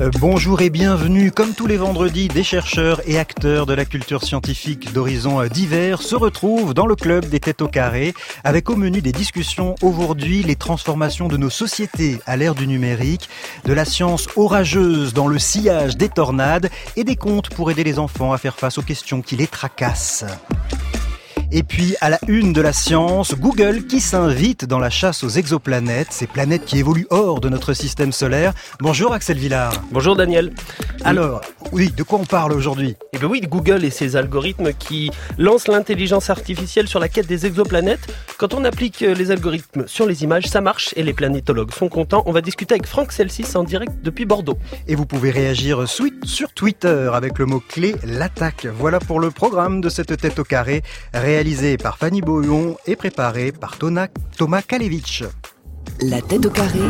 Bonjour et bienvenue. Comme tous les vendredis, des chercheurs et acteurs de la culture scientifique d'horizons divers se retrouvent dans le club des têtes au carré avec au menu des discussions aujourd'hui les transformations de nos sociétés à l'ère du numérique, de la science orageuse dans le sillage des tornades et des contes pour aider les enfants à faire face aux questions qui les tracassent. Et puis, à la une de la science, Google qui s'invite dans la chasse aux exoplanètes, ces planètes qui évoluent hors de notre système solaire. Bonjour Axel Villard. Bonjour Daniel. Alors, oui, de quoi on parle aujourd'hui ? Eh bien oui, Google et ses algorithmes qui lancent l'intelligence artificielle sur la quête des exoplanètes. Quand on applique les algorithmes sur les images, ça marche et les planétologues sont contents. On va discuter avec Franck Celsis en direct depuis Bordeaux. Et vous pouvez réagir sur Twitter avec le mot-clé « l'attaque ». Voilà pour le programme de cette tête au carré, réalisé par Fanny Boyon et préparé par Thomas Kalevich. La tête au carré,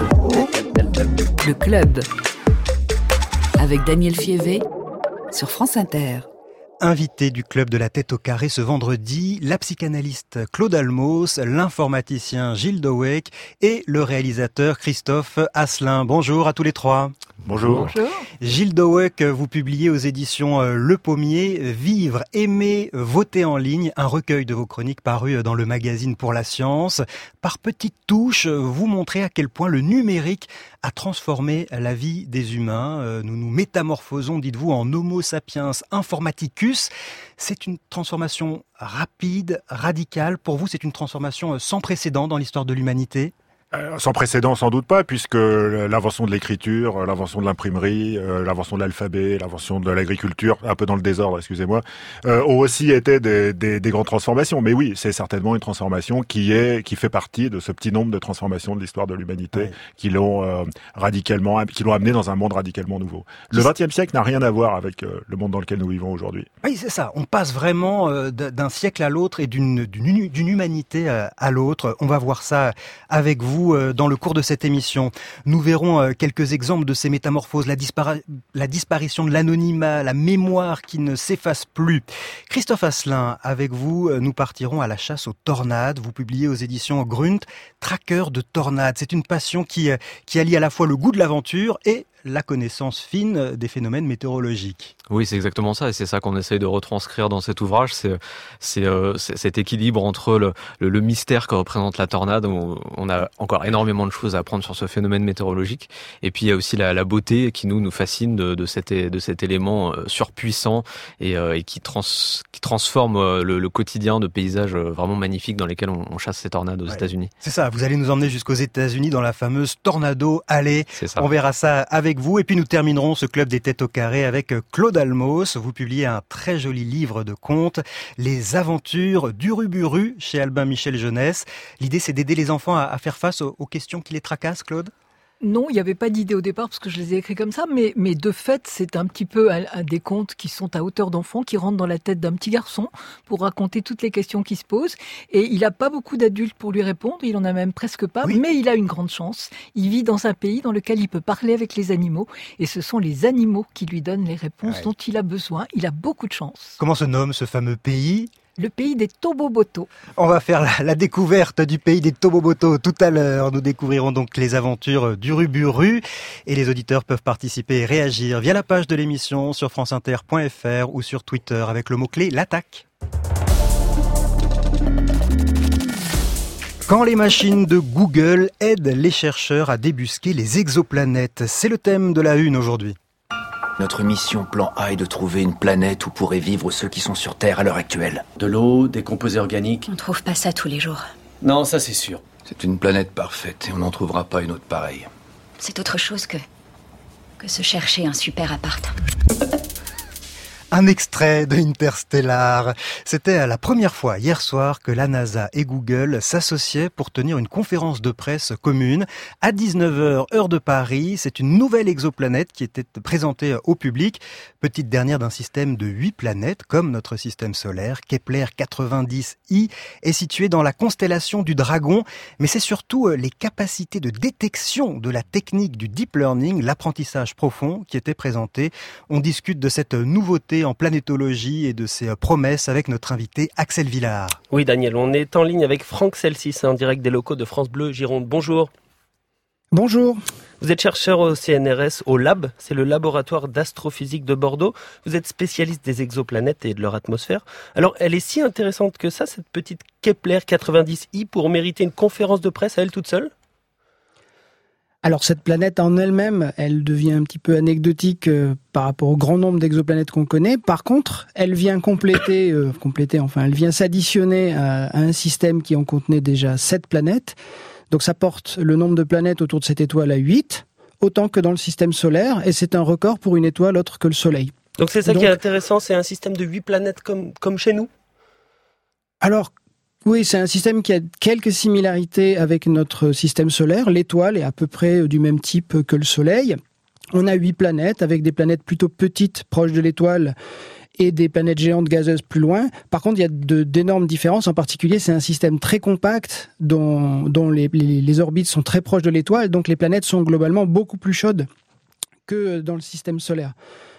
le club, avec Daniel Fievé sur France Inter. Invité du club de la tête au carré ce vendredi, la psychanalyste Claude Almos, l'informaticien Gilles Dowek et le réalisateur Christophe Asselin. Bonjour à tous les trois. Bonjour. Bonjour. Gilles Dowek, vous publiez aux éditions Le Pommier « Vivre, aimer, voter en ligne », un recueil de vos chroniques paru dans le magazine Pour la Science. Par petites touches, vous montrez à quel point le numérique a transformé la vie des humains. Nous nous métamorphosons, dites-vous, en Homo sapiens informaticus. C'est une transformation rapide, radicale. Pour vous, c'est une transformation sans précédent dans l'histoire de l'humanité ? Sans précédent, sans doute pas, puisque l'invention de l'écriture, l'invention de l'imprimerie, l'invention de l'alphabet, l'invention de l'agriculture, un peu dans le désordre, excusez-moi, ont aussi été des grandes transformations. Mais oui, c'est certainement une transformation qui fait partie de ce petit nombre de transformations de l'histoire de l'humanité qui l'ont amené dans un monde radicalement nouveau. Le XXe siècle n'a rien à voir avec le monde dans lequel nous vivons aujourd'hui. Oui, c'est ça. On passe vraiment d'un siècle à l'autre et d'une humanité à l'autre. On va voir ça avec vous dans le cours de cette émission. Nous verrons quelques exemples de ces métamorphoses, la disparition de l'anonymat, la mémoire qui ne s'efface plus. Christophe Asselin, avec vous, nous partirons à la chasse aux tornades. Vous publiez aux éditions Grunt, Tracker de tornades. C'est une passion qui allie à la fois le goût de l'aventure et la connaissance fine des phénomènes météorologiques. Oui, c'est exactement ça, et c'est ça qu'on essaye de retranscrire dans cet ouvrage. C'est cet équilibre entre le mystère que représente la tornade, où on a encore énormément de choses à apprendre sur ce phénomène météorologique, et puis il y a aussi la beauté qui nous fascine de cet élément surpuissant et qui transforme le quotidien de paysages vraiment magnifiques dans lesquels on chasse ces tornades aux États-Unis. C'est ça, vous allez nous emmener jusqu'aux États-Unis dans la fameuse Tornado Alley. C'est ça. On verra ça avec vous, et puis nous terminerons ce club des têtes au carré avec Claude Almos. Vous publiez un très joli livre de contes, Les aventures d'Uruburu chez Albin Michel Jeunesse. L'idée, c'est d'aider les enfants à faire face aux questions qui les tracassent, Claude ? Non, il n'y avait pas d'idée au départ parce que je les ai écrits comme ça, mais de fait, c'est un petit peu des contes qui sont à hauteur d'enfant, qui rentrent dans la tête d'un petit garçon pour raconter toutes les questions qui se posent. Et il n'a pas beaucoup d'adultes pour lui répondre, il en a même presque pas, mais il a une grande chance. Il vit dans un pays dans lequel il peut parler avec les animaux, et ce sont les animaux qui lui donnent les réponses dont il a besoin. Il a beaucoup de chance. Comment se nomme ce fameux pays ? Le pays des Toboboto. On va faire la découverte du pays des Toboboto tout à l'heure. Nous découvrirons donc les aventures d'Uruburu et les auditeurs peuvent participer et réagir via la page de l'émission sur franceinter.fr ou sur Twitter avec le mot-clé l'attaque. Quand les machines de Google aident les chercheurs à débusquer les exoplanètes, c'est le thème de la une aujourd'hui. Notre mission plan A est de trouver une planète où pourraient vivre ceux qui sont sur Terre à l'heure actuelle. De l'eau, des composés organiques. On trouve pas ça tous les jours. Non, ça c'est sûr. C'est une planète parfaite et on n'en trouvera pas une autre pareille. C'est autre chose que se chercher un super appart. Un extrait de Interstellar. C'était la première fois hier soir que la NASA et Google s'associaient pour tenir une conférence de presse commune. À 19h, heure de Paris, c'est une nouvelle exoplanète qui était présentée au public. Petite dernière d'un système de 8 planètes, comme notre système solaire. Kepler 90i est situé dans la constellation du Dragon. Mais c'est surtout les capacités de détection de la technique du deep learning, l'apprentissage profond, qui étaient présentées. On discute de cette nouveauté en planétologie et de ses promesses avec notre invité Axel Villard. Oui Daniel, on est en ligne avec Franck Celsis, en direct des locaux de France Bleu Gironde. Bonjour. Bonjour. Vous êtes chercheur au CNRS, au LAB, c'est le laboratoire d'astrophysique de Bordeaux. Vous êtes spécialiste des exoplanètes et de leur atmosphère. Alors, elle est si intéressante que ça, cette petite Kepler 90i, pour mériter une conférence de presse à elle toute seule ? Alors cette planète en elle-même, elle devient un petit peu anecdotique par rapport au grand nombre d'exoplanètes qu'on connaît. Par contre, elle vient elle vient s'additionner à un système qui en contenait déjà 7 planètes. Donc ça porte le nombre de planètes autour de cette étoile à 8, autant que dans le système solaire, et c'est un record pour une étoile autre que le Soleil. Donc c'est ça qui est intéressant, c'est un système de 8 planètes comme chez nous ? Alors, oui, c'est un système qui a quelques similarités avec notre système solaire. L'étoile est à peu près du même type que le Soleil. On a 8 planètes, avec des planètes plutôt petites, proches de l'étoile, et des planètes géantes gazeuses plus loin. Par contre, il y a d'énormes différences. En particulier, c'est un système très compact dont les orbites sont très proches de l'étoile. Donc, les planètes sont globalement beaucoup plus chaudes que dans le système solaire.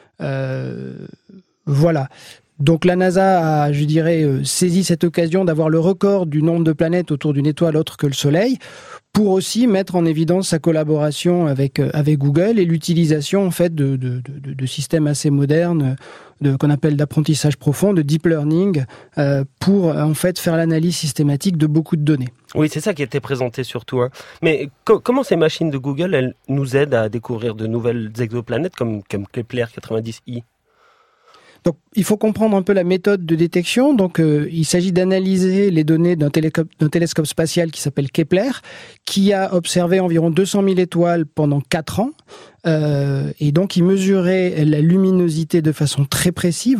Voilà. Donc, la NASA a, saisi cette occasion d'avoir le record du nombre de planètes autour d'une étoile autre que le Soleil pour aussi mettre en évidence sa collaboration avec Google et l'utilisation en fait de systèmes assez modernes qu'on appelle d'apprentissage profond, de deep learning, pour en fait faire l'analyse systématique de beaucoup de données. Oui, c'est ça qui était présenté surtout. Mais comment ces machines de Google, elles nous aident à découvrir de nouvelles exoplanètes comme Kepler 90i ? Donc, il faut comprendre un peu la méthode de détection. Donc, il s'agit d'analyser les données d'un télescope spatial qui s'appelle Kepler, qui a observé environ 200 000 étoiles pendant 4 ans. Et donc, il mesurait la luminosité de façon très précise,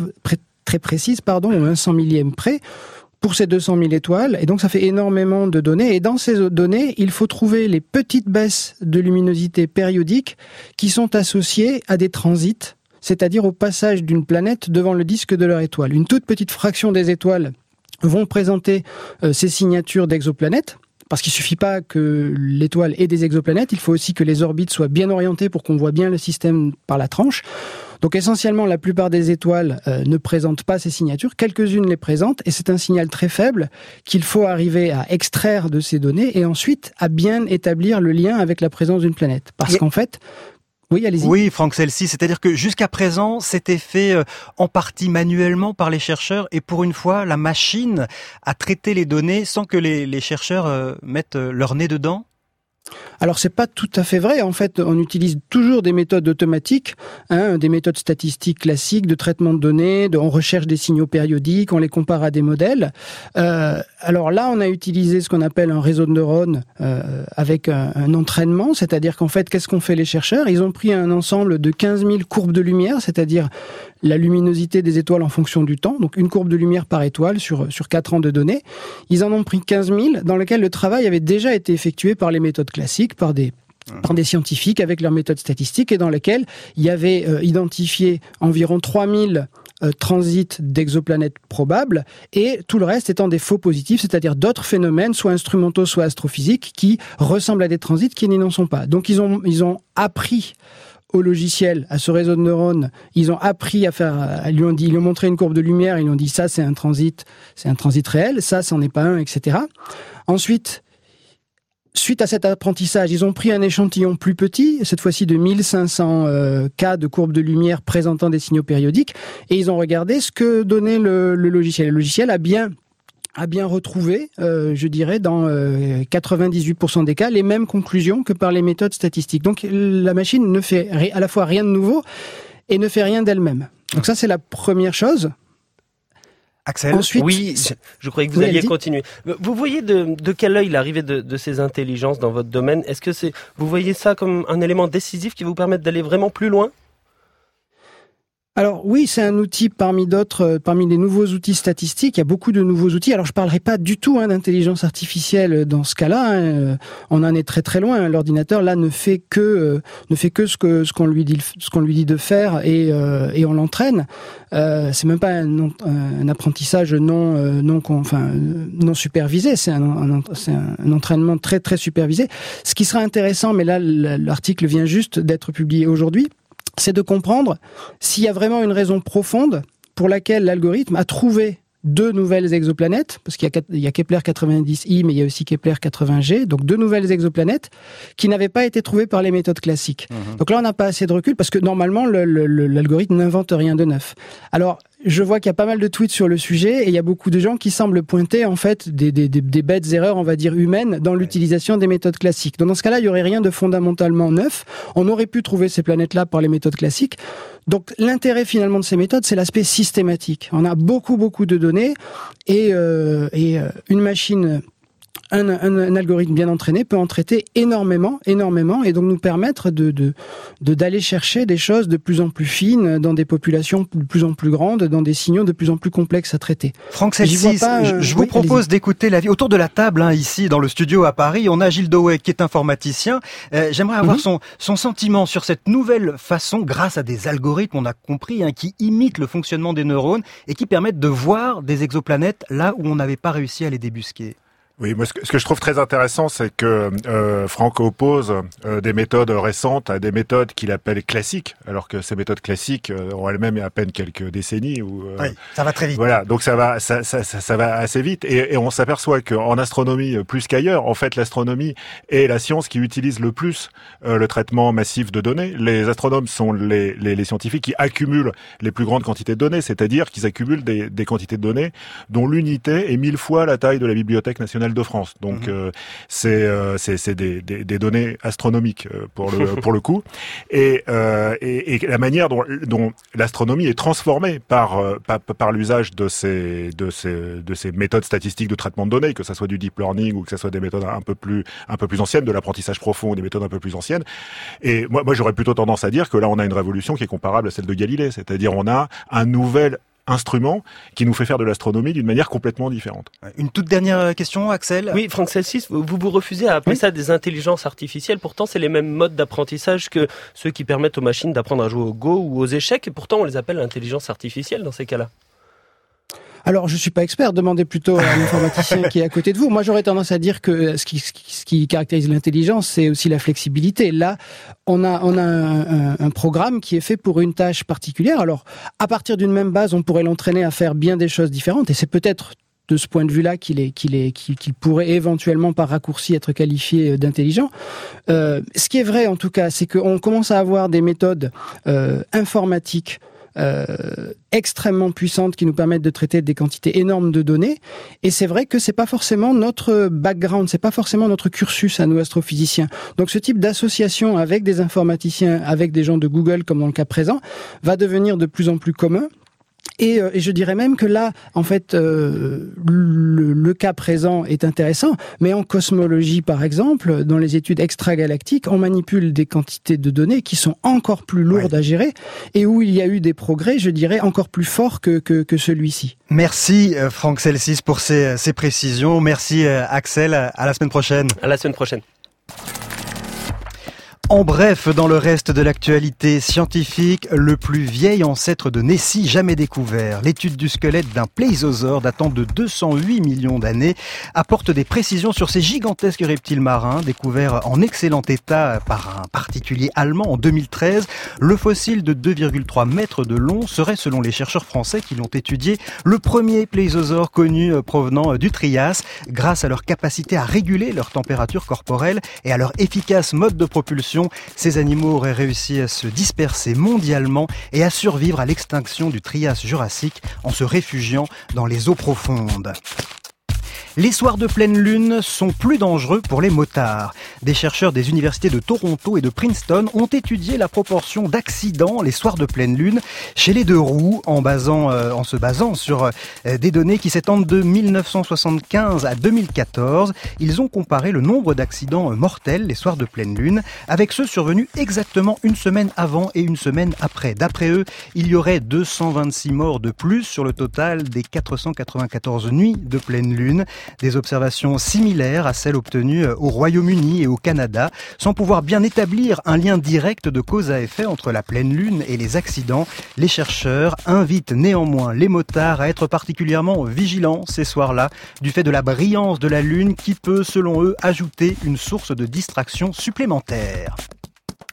au 100 millième près, pour ces 200 000 étoiles. Et donc, ça fait énormément de données. Et dans ces données, il faut trouver les petites baisses de luminosité périodiques qui sont associées à des transits, c'est-à-dire au passage d'une planète devant le disque de leur étoile. Une toute petite fraction des étoiles vont présenter ces signatures d'exoplanètes, parce qu'il ne suffit pas que l'étoile ait des exoplanètes, il faut aussi que les orbites soient bien orientées pour qu'on voit bien le système par la tranche. Donc essentiellement, la plupart des étoiles ne présentent pas ces signatures, quelques-unes les présentent, et c'est un signal très faible qu'il faut arriver à extraire de ces données, et ensuite à bien établir le lien avec la présence d'une planète. Parce qu'en fait... Oui, allez-y. Oui, Franck Celsy, c'est-à-dire que jusqu'à présent, c'était fait en partie manuellement par les chercheurs et pour une fois, la machine a traité les données sans que les chercheurs mettent leur nez dedans. Alors c'est pas tout à fait vrai. En fait, on utilise toujours des méthodes automatiques, des méthodes statistiques classiques de traitement de données. On recherche des signaux périodiques, on les compare à des modèles. Alors là, on a utilisé ce qu'on appelle un réseau de neurones avec un entraînement, c'est-à-dire qu'en fait, qu'est-ce qu'ont fait les chercheurs ? Ils ont pris un ensemble de 15 000 courbes de lumière, c'est-à-dire la luminosité des étoiles en fonction du temps, donc une courbe de lumière par étoile sur 4 ans de données. Ils en ont pris 15 000 dans lesquels le travail avait déjà été effectué par les méthodes classiques, par des scientifiques avec leurs méthodes statistiques et dans lesquels il y avait identifié environ 3000 transits d'exoplanètes probables et tout le reste étant des faux positifs, c'est-à-dire d'autres phénomènes, soit instrumentaux, soit astrophysiques, qui ressemblent à des transits qui n'en sont pas. Donc ils ont appris au logiciel, à ce réseau de neurones, ils ont appris à faire, ils lui ont montré une courbe de lumière, ils lui ont dit ça c'est un transit réel, ça c'en est pas un, etc. Ensuite, suite à cet apprentissage, ils ont pris un échantillon plus petit, cette fois-ci de 1500 cas de courbes de lumière présentant des signaux périodiques, et ils ont regardé ce que donnait le logiciel. Le logiciel a bien retrouvé, je dirais, dans 98% des cas, les mêmes conclusions que par les méthodes statistiques. Donc la machine ne fait à la fois rien de nouveau et ne fait rien d'elle-même. Donc ça, c'est la première chose. Axel ? Ensuite, oui, je croyais que vous alliez continuer. Vous voyez de quel œil l'arrivée de ces intelligences dans votre domaine ? Est-ce que vous voyez ça comme un élément décisif qui vous permet d'aller vraiment plus loin ? Alors oui, c'est un outil parmi d'autres, parmi les nouveaux outils statistiques. Il y a beaucoup de nouveaux outils. Alors je parlerai pas du tout d'intelligence artificielle dans ce cas-là. On en est très très loin. L'ordinateur là ne fait que ce qu'on lui dit de faire et on l'entraîne. C'est même pas un apprentissage non supervisé. C'est un entraînement très très supervisé. Ce qui sera intéressant, mais là l'article vient juste d'être publié aujourd'hui, c'est de comprendre s'il y a vraiment une raison profonde pour laquelle l'algorithme a trouvé 2 nouvelles exoplanètes, parce qu'il y a Kepler 90i, mais il y a aussi Kepler 80G, donc 2 nouvelles exoplanètes qui n'avaient pas été trouvées par les méthodes classiques. Donc là, on n'a pas assez de recul, parce que normalement, l'algorithme n'invente rien de neuf. Alors, je vois qu'il y a pas mal de tweets sur le sujet et il y a beaucoup de gens qui semblent pointer en fait des bêtes erreurs, on va dire humaines, dans l'utilisation des méthodes classiques. Donc dans ce cas-là, il y aurait rien de fondamentalement neuf. On aurait pu trouver ces planètes-là par les méthodes classiques. Donc l'intérêt finalement de ces méthodes, c'est l'aspect systématique. On a beaucoup de données et une machine. Un algorithme bien entraîné peut en traiter énormément, et donc nous permettre d'aller chercher des choses de plus en plus fines dans des populations de plus en plus grandes, dans des signaux de plus en plus complexes à traiter. Franck Celsis, je vous propose d'écouter l'avis. Autour de la table, ici, dans le studio à Paris, on a Gilles Dowey qui est informaticien. J'aimerais avoir son sentiment sur cette nouvelle façon, grâce à des algorithmes, on a compris, qui imitent le fonctionnement des neurones et qui permettent de voir des exoplanètes là où on n'avait pas réussi à les débusquer. Oui, moi ce que je trouve très intéressant, c'est que Franck oppose des méthodes récentes à des méthodes qu'il appelle classiques, alors que ces méthodes classiques ont elles-mêmes à peine quelques décennies. Oui, ça va très vite. Voilà, donc ça va assez vite, et on s'aperçoit qu'en astronomie plus qu'ailleurs, en fait, l'astronomie est la science qui utilise le plus le traitement massif de données. Les astronomes sont les scientifiques qui accumulent les plus grandes quantités de données, c'est-à-dire qu'ils accumulent des quantités de données dont l'unité est 1000 fois la taille de la Bibliothèque nationale de France. Donc c'est des données astronomiques pour le coup, et la manière dont l'astronomie est transformée par l'usage de ces méthodes statistiques de traitement de données, que ça soit du deep learning ou que ça soit des méthodes un peu plus anciennes, de l'apprentissage profond ou des méthodes un peu plus anciennes. Et moi j'aurais plutôt tendance à dire que là on a une révolution qui est comparable à celle de Galilée, c'est-à-dire on a un nouvel instrument qui nous fait faire de l'astronomie d'une manière complètement différente. Une toute dernière question, Axel. Oui, Franck Celsis, vous refusez à appeler ça des intelligences artificielles. Pourtant, c'est les mêmes modes d'apprentissage que ceux qui permettent aux machines d'apprendre à jouer au Go ou aux échecs. Et pourtant, on les appelle l'intelligence artificielle dans ces cas-là. Alors, je suis pas expert, demandez plutôt à l'informaticien qui est à côté de vous. Moi, j'aurais tendance à dire que ce qui caractérise l'intelligence, c'est aussi la flexibilité. Là, on a un programme qui est fait pour une tâche particulière. Alors, à partir d'une même base, on pourrait l'entraîner à faire bien des choses différentes, et c'est peut-être de ce point de vue-là qu'il pourrait éventuellement par raccourci être qualifié d'intelligent. Ce qui est vrai, en tout cas, c'est qu'on commence à avoir des méthodes informatiques extrêmement puissantes qui nous permettent de traiter des quantités énormes de données, et c'est vrai que c'est pas forcément notre background, c'est pas forcément notre cursus à nous astrophysiciens. Donc ce type d'association avec des informaticiens, avec des gens de Google comme dans le cas présent, va devenir de plus en plus commun. Et je dirais même que là, en fait, le cas présent est intéressant, mais en cosmologie, par exemple, dans les études extragalactiques, on manipule des quantités de données qui sont encore plus lourdes à gérer, et où il y a eu des progrès, je dirais, encore plus forts que celui-ci. Merci Franck Celsis pour ces précisions. Merci Axel. À la semaine prochaine. À la semaine prochaine. En bref, dans le reste de l'actualité scientifique, le plus vieil ancêtre de Nessie jamais découvert, l'étude du squelette d'un plésiosaure datant de 208 millions d'années, apporte des précisions sur ces gigantesques reptiles marins découverts en excellent état par un particulier allemand en 2013. Le fossile de 2,3 mètres de long serait, selon les chercheurs français qui l'ont étudié, le premier plésiosaure connu provenant du Trias, grâce à leur capacité à réguler leur température corporelle et à leur efficace mode de propulsion. Ces animaux auraient réussi à se disperser mondialement et à survivre à l'extinction du Trias jurassique en se réfugiant dans les eaux profondes. Les soirs de pleine lune sont plus dangereux pour les motards. Des chercheurs des universités de Toronto et de Princeton ont étudié la proportion d'accidents les soirs de pleine lune chez les deux roues en se basant sur des données qui s'étendent de 1975 à 2014. Ils ont comparé le nombre d'accidents mortels les soirs de pleine lune avec ceux survenus exactement une semaine avant et une semaine après. D'après eux, il y aurait 226 morts de plus sur le total des 494 nuits de pleine lune. Des observations similaires à celles obtenues au Royaume-Uni et au Canada, sans pouvoir bien établir un lien direct de cause à effet entre la pleine lune et les accidents. Les chercheurs invitent néanmoins les motards à être particulièrement vigilants ces soirs-là, du fait de la brillance de la lune qui peut, selon eux, ajouter une source de distraction supplémentaire.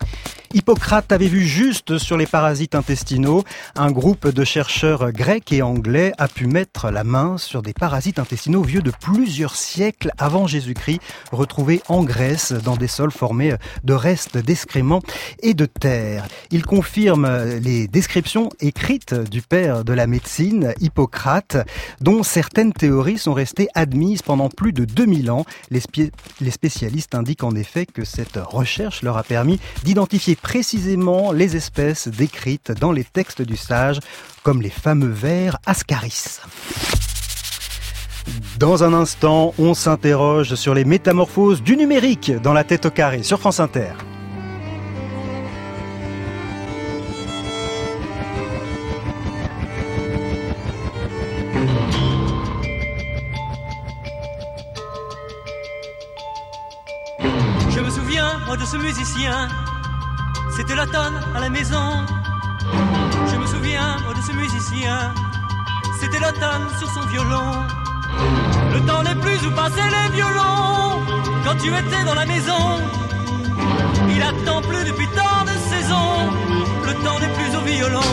Hippocrate avait vu juste sur les parasites intestinaux. Un groupe de chercheurs grecs et anglais a pu mettre la main sur des parasites intestinaux vieux de plusieurs siècles avant Jésus-Christ, retrouvés en Grèce dans des sols formés de restes d'excréments et de terre. Il confirme les descriptions écrites du père de la médecine, Hippocrate, dont certaines théories sont restées admises pendant plus de 2000 ans. Les spécialistes indiquent en effet que cette recherche leur a permis d'identifier précisément les espèces décrites dans les textes du sage, comme les fameux vers Ascaris. Dans un instant, on s'interroge sur les métamorphoses du numérique dans la tête au carré sur France Inter. Je me souviens, moi, de ce musicien. C'était l'automne à la maison. Je me souviens, moi, de ce musicien. C'était l'automne sur son violon. Le temps n'est plus où passaient les violons. Quand tu étais dans la maison, il attend plus depuis tant de saisons. Le temps n'est plus au violon.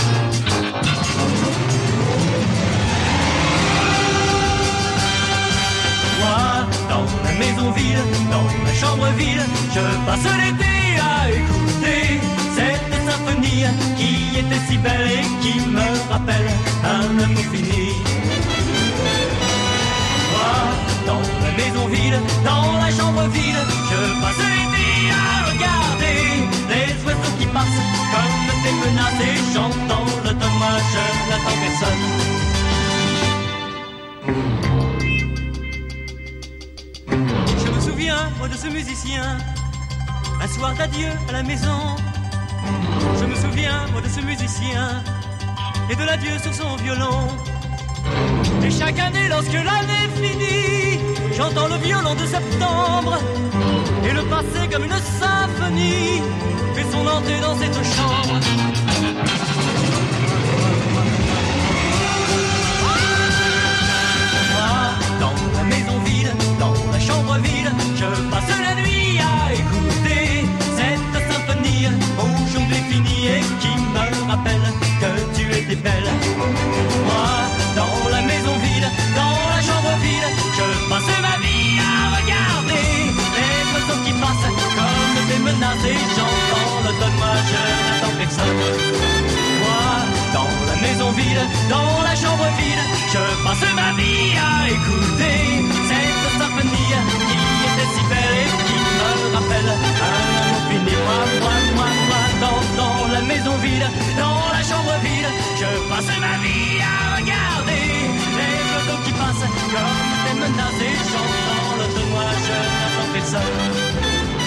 Moi, dans la maison vide, dans la chambre vide, je passe l'été à écouter cette symphonie qui était si belle et qui me rappelle un amour fini. Moi, dans la maison vide, dans la chambre vide, je passe l'été à regarder les oiseaux qui passent comme des menaces et chantant l'automne, moi je n'attends personne. Moi de ce musicien, un soir d'adieu à la maison. Je me souviens, moi de ce musicien, et de l'adieu sur son violon. Et chaque année, lorsque l'année finit, j'entends le violon de septembre. Et le passé comme une symphonie fait son entrée dans cette chambre. Dans la maison vide, dans la chambre vide, je passe la nuit à écouter cette symphonie aujourd'hui finie et qui me rappelle que tu étais belle. Moi, dans la maison vide, dans la chambre vide, je passe ma vie à regarder les oiseaux qui passent comme des menaces et j'entends l'automne, moi je n'attends personne. Moi, dans la maison vide, dans la chambre vide, je passe ma vie à écouter cette symphonie qui était si belle et qui me rappelle un amour fini. Moi, dans la maison vide, dans la chambre vide, je passe ma vie à regarder les oiseaux qui passent comme des menaces et j'entends l'automne, moi je n'attends personne.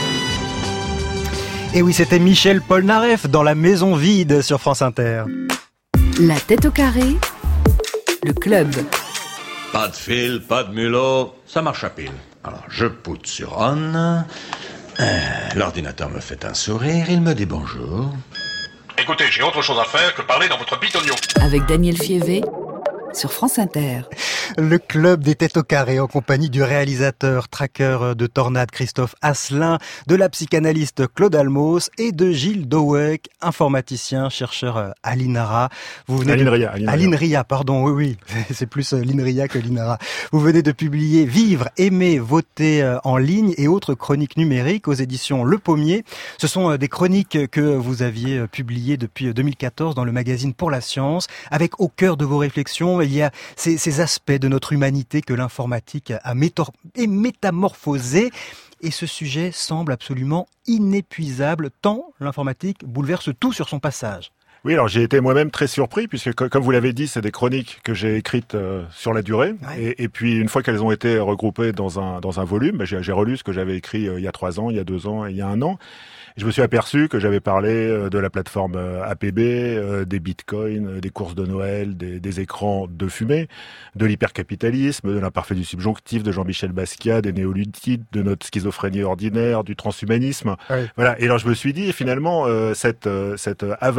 Et oui, c'était Michel Polnareff dans La Maison Vide sur France Inter. La tête au carré, le club. Pas de fil, pas de mulot, ça marche à pile. Alors, je poutre sur on. L'ordinateur me fait un sourire, il me dit bonjour. Écoutez, j'ai autre chose à faire que parler dans votre bitonio. Avec Daniel Fievé sur France Inter. Le club des têtes au carré en compagnie du réalisateur tracker de Tornade Christophe Asselin, de la psychanalyste Claude Almos et de Gilles Dowek, informaticien, chercheur à l'INRA. Vous venez à l'INRIA, pardon, oui, c'est plus l'INRIA que l'INRA. Vous venez de publier Vivre, aimer, voter en ligne et autres chroniques numériques aux éditions Le Pommier. Ce sont des chroniques que vous aviez publiées depuis 2014 dans le magazine Pour la Science, avec au cœur de vos réflexions, il y a ces aspects de notre humanité que l'informatique a métamorphosé. Et ce sujet semble absolument inépuisable, tant l'informatique bouleverse tout sur son passage. Oui, alors j'ai été moi-même très surpris, puisque comme vous l'avez dit, c'est des chroniques que j'ai écrites sur la durée. Ouais. Et puis une fois qu'elles ont été regroupées dans un volume, j'ai relu ce que j'avais écrit il y a 3 ans, il y a 2 ans et il y a 1 an. Je me suis aperçu que j'avais parlé de la plateforme APB, des bitcoins, des courses de Noël, des écrans de fumée, de l'hypercapitalisme, de l'imparfait du subjonctif, de Jean-Michel Basquiat, des néoludites, de notre schizophrénie ordinaire, du transhumanisme. Oui. Voilà. Et alors je me suis dit finalement cette avalanche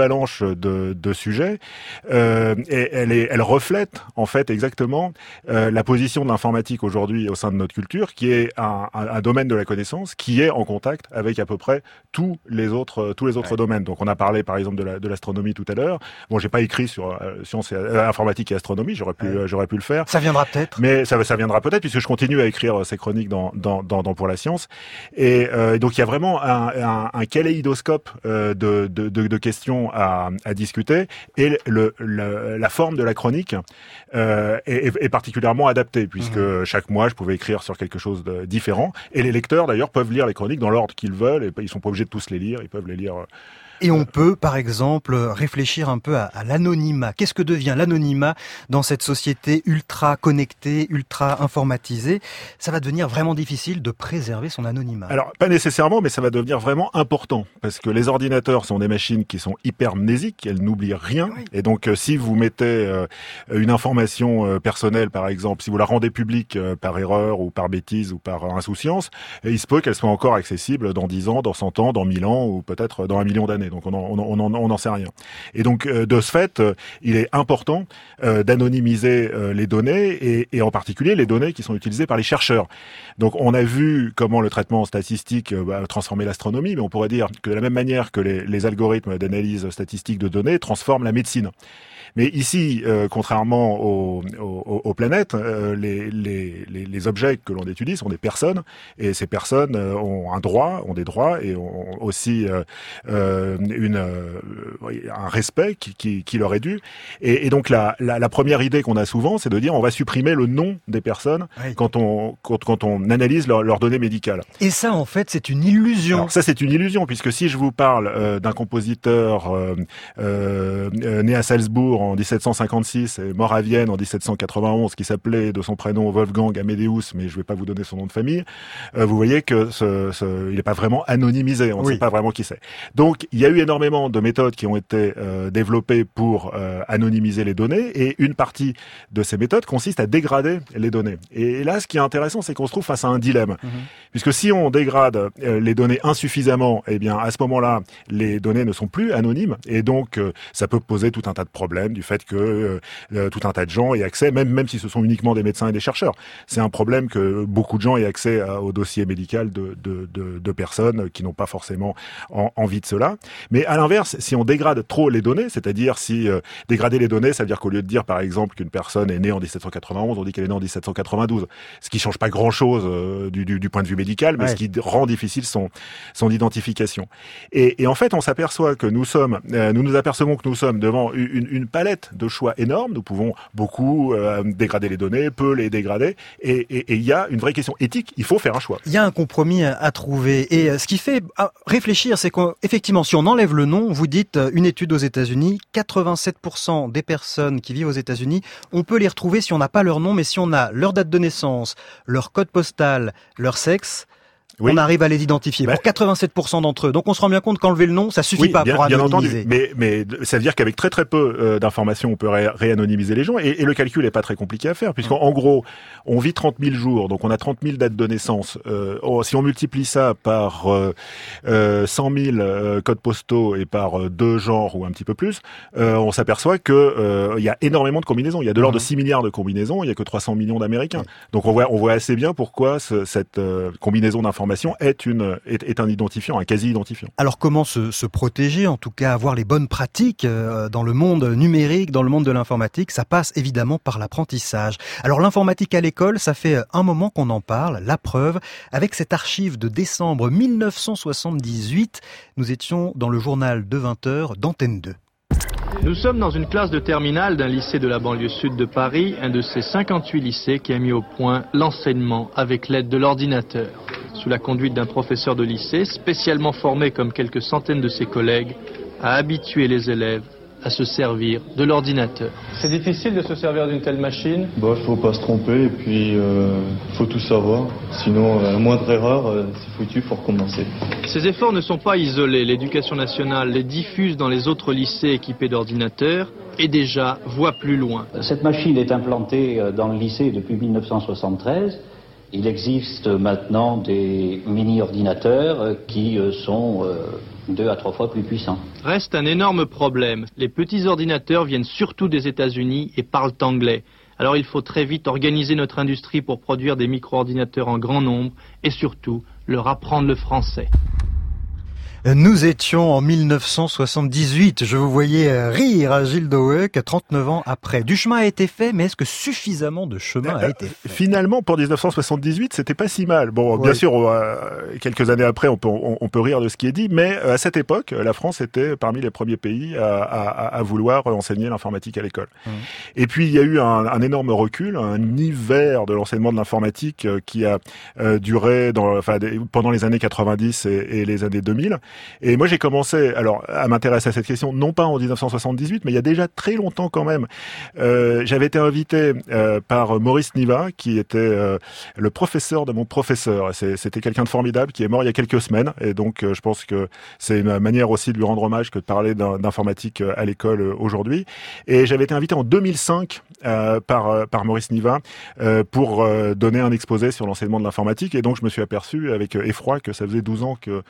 de sujets. Et elle reflète en fait exactement la position de l'informatique aujourd'hui au sein de notre culture, qui est un domaine de la connaissance qui est en contact avec à peu près tous les autres domaines. Donc on a parlé par exemple de l'astronomie tout à l'heure. Bon, j'ai pas écrit sur sciences, informatique et astronomie, j'aurais pu le faire. Ça viendra peut-être. Mais ça viendra peut-être, puisque je continue à écrire ces chroniques dans Pour la Science. Et donc il y a vraiment un kaléidoscope de questions à discuter, et la forme de la chronique est particulièrement adaptée, puisque chaque mois je pouvais écrire sur quelque chose de différent, et les lecteurs d'ailleurs peuvent lire les chroniques dans l'ordre qu'ils veulent, et ils sont pas obligés de tous les lire, ils peuvent les lire. Et on peut, par exemple, réfléchir un peu à l'anonymat. Qu'est-ce que devient l'anonymat dans cette société ultra connectée, ultra informatisée? Ça va devenir vraiment difficile de préserver son anonymat. Alors, pas nécessairement, mais ça va devenir vraiment important. Parce que les ordinateurs sont des machines qui sont hypermnésiques, elles n'oublient rien. Oui. Et donc, si vous mettez une information personnelle, par exemple, si vous la rendez publique par erreur ou par bêtise ou par insouciance, il se peut qu'elle soit encore accessible dans 10 ans, dans 100 ans, dans 1000 ans ou peut-être dans 1 million d'années. Donc on n'en sait rien. Et donc de ce fait, il est important d'anonymiser les données et en particulier les données qui sont utilisées par les chercheurs. Donc on a vu comment le traitement statistique transformait l'astronomie, mais on pourrait dire que de la même manière que les algorithmes d'analyse statistique de données transforment la médecine. Mais ici, contrairement aux planètes, les objets que l'on étudie sont des personnes, et ces personnes ont des droits et ont aussi un respect qui leur est dû. Et donc la première idée qu'on a souvent, c'est de dire on va supprimer le nom des personnes quand on analyse leurs données médicales. Et ça, en fait, c'est une illusion. Alors ça, c'est une illusion, puisque si je vous parle d'un compositeur né à Salzbourg en 1756 et mort à Vienne en 1791, qui s'appelait de son prénom Wolfgang Amadeus, mais je ne vais pas vous donner son nom de famille, vous voyez que il n'est pas vraiment anonymisé, on ne sait pas vraiment qui c'est. Donc il y a eu énormément de méthodes qui ont été développées pour anonymiser les données, et une partie de ces méthodes consiste à dégrader les données. Et là, ce qui est intéressant, c'est qu'on se trouve face à un dilemme, puisque si on dégrade les données insuffisamment, eh bien à ce moment-là, les données ne sont plus anonymes, et donc ça peut poser tout un tas de problèmes du fait que tout un tas de gens aient accès, même si ce sont uniquement des médecins et des chercheurs. C'est un problème que beaucoup de gens aient accès au dossier médical de personnes qui n'ont pas forcément envie de cela. Mais à l'inverse, si on dégrade trop les données, c'est-à-dire si dégrader les données, ça veut dire qu'au lieu de dire par exemple qu'une personne est née en 1791, on dit qu'elle est née en 1792, ce qui change pas grand-chose du point de vue médical, mais ce qui rend difficile son identification. Et en fait, on s'aperçoit que nous nous apercevons que nous sommes devant une palette de choix énorme. Nous pouvons beaucoup dégrader les données, peu les dégrader, et il y a une vraie question éthique. Il faut faire un choix. Il y a un compromis à trouver, et ce qui fait réfléchir, c'est qu'effectivement, si on enlève le nom, vous dites une étude aux États-Unis, 87% des personnes qui vivent aux États-Unis, on peut les retrouver si on n'a pas leur nom, mais si on a leur date de naissance, leur code postal, leur sexe, on arrive à les identifier pour 87% d'entre eux. Donc on se rend bien compte qu'enlever le nom, ça suffit pas pour anonymiser. Bien entendu, mais ça veut dire qu'avec très très peu d'informations, on peut réanonymiser les gens, et le calcul est pas très compliqué à faire, puisqu'en gros, on vit 30 000 jours, donc on a 30 000 dates de naissance. Si on multiplie ça par 100 000 codes postaux et par 2 genres ou un petit peu plus, on s'aperçoit que il y a énormément de combinaisons. Il y a de l'ordre de 6 milliards de combinaisons, il y a que 300 millions d'Américains. Donc on voit assez bien pourquoi cette combinaison d'informations est un identifiant, un quasi-identifiant. Alors comment se protéger, en tout cas avoir les bonnes pratiques dans le monde numérique, dans le monde de l'informatique? Ça passe évidemment par l'apprentissage. Alors l'informatique à l'école, ça fait un moment qu'on en parle, la preuve, avec cette archive de décembre 1978, nous étions dans le journal de 20h d'Antenne 2. Nous sommes dans une classe de terminale d'un lycée de la banlieue sud de Paris, un de ces 58 lycées qui a mis au point l'enseignement avec l'aide de l'ordinateur. Sous la conduite d'un professeur de lycée, spécialement formé comme quelques centaines de ses collègues, à habituer les élèves à se servir de l'ordinateur. C'est difficile de se servir d'une telle machine? Faut pas se tromper, et puis faut tout savoir. Sinon, la moindre erreur, c'est foutu, faut recommencer. Ces efforts ne sont pas isolés. L'éducation nationale les diffuse dans les autres lycées équipés d'ordinateurs et déjà voit plus loin. Cette machine est implantée dans le lycée depuis 1973. Il existe maintenant des mini-ordinateurs qui sont 2 à 3 fois plus puissants. Reste un énorme problème. Les petits ordinateurs viennent surtout des États-Unis et parlent anglais. Alors il faut très vite organiser notre industrie pour produire des micro-ordinateurs en grand nombre et surtout leur apprendre le français. Nous étions en 1978. Je vous voyais rire, Gilles Doheuck, 39 ans après. Du chemin a été fait, mais est-ce que suffisamment de chemin a été fait ? Finalement, pour 1978, c'était pas si mal. Bon, bien sûr, quelques années après, on peut rire de ce qui est dit, mais à cette époque, la France était parmi les premiers pays à vouloir enseigner l'informatique à l'école. Et puis, il y a eu un énorme recul, un hiver de l'enseignement de l'informatique qui a duré pendant les années 90 et les années 2000. Et moi, j'ai commencé à m'intéresser à cette question, non pas en 1978, mais il y a déjà très longtemps quand même. J'avais été invité par Maurice Niva, qui était le professeur de mon professeur. C'était quelqu'un de formidable qui est mort il y a quelques semaines. Et donc, je pense que c'est une manière aussi de lui rendre hommage que de parler d'informatique à l'école aujourd'hui. Et j'avais été invité en 2005 par Maurice Niva pour donner un exposé sur l'enseignement de l'informatique. Et donc, je me suis aperçu avec effroi que ça faisait 12 ans que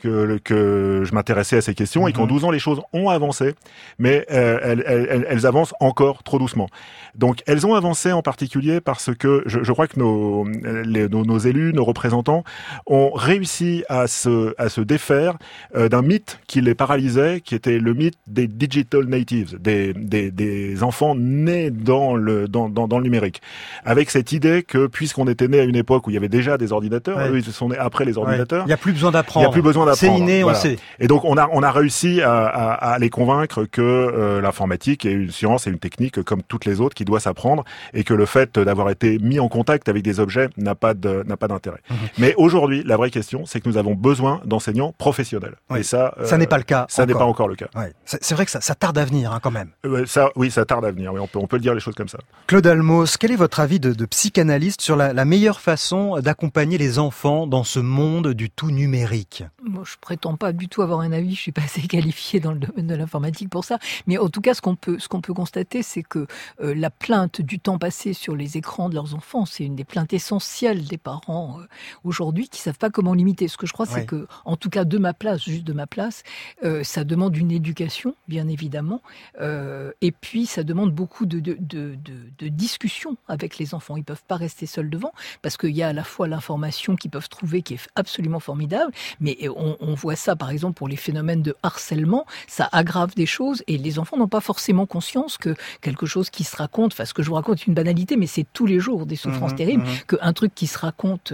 je m'intéressais à ces questions et qu'en 12 ans, les choses ont avancé, mais elles avancent encore trop doucement. Donc, elles ont avancé en particulier parce que je crois que nos élus, nos représentants ont réussi à se défaire d'un mythe qui les paralysait, qui était le mythe des digital natives, des enfants nés dans le numérique. Avec cette idée que, puisqu'on était né à une époque où il y avait déjà des ordinateurs, eux, ils se sont nés après les ordinateurs. Il n'y a plus besoin d'apprendre. C'est inné, on sait. Et donc on a réussi à les convaincre que l'informatique est une science et une technique comme toutes les autres qui doit s'apprendre et que le fait d'avoir été mis en contact avec des objets n'a pas d'intérêt. Mais aujourd'hui, la vraie question, c'est que nous avons besoin d'enseignants professionnels. Et ça n'est pas le cas. Ça n'est pas encore le cas. C'est vrai que ça tarde à venir quand même. Ça tarde à venir. Oui, on peut le dire les choses comme ça. Claude Almos, quel est votre avis de psychanalyste sur la meilleure façon d'accompagner les enfants dans ce monde du tout numérique ? Moi, je prétends pas du tout avoir un avis, je suis pas assez qualifiée dans le domaine de l'informatique pour ça, mais en tout cas, ce qu'on peut constater, c'est que la plainte du temps passé sur les écrans de leurs enfants, c'est une des plaintes essentielles des parents aujourd'hui qui savent pas comment limiter. Ce que je crois, c'est que, en tout cas, de ma place, ça demande une éducation, bien évidemment, et puis ça demande beaucoup de discussion avec les enfants. Ils peuvent pas rester seuls devant, parce qu'il y a à la fois l'information qu'ils peuvent trouver qui est absolument formidable, mais on voit ça, par exemple, pour les phénomènes de harcèlement, ça aggrave des choses et les enfants n'ont pas forcément conscience que quelque chose qui se raconte, ce que je vous raconte est une banalité, mais c'est tous les jours des souffrances terribles, qu'un truc qui se raconte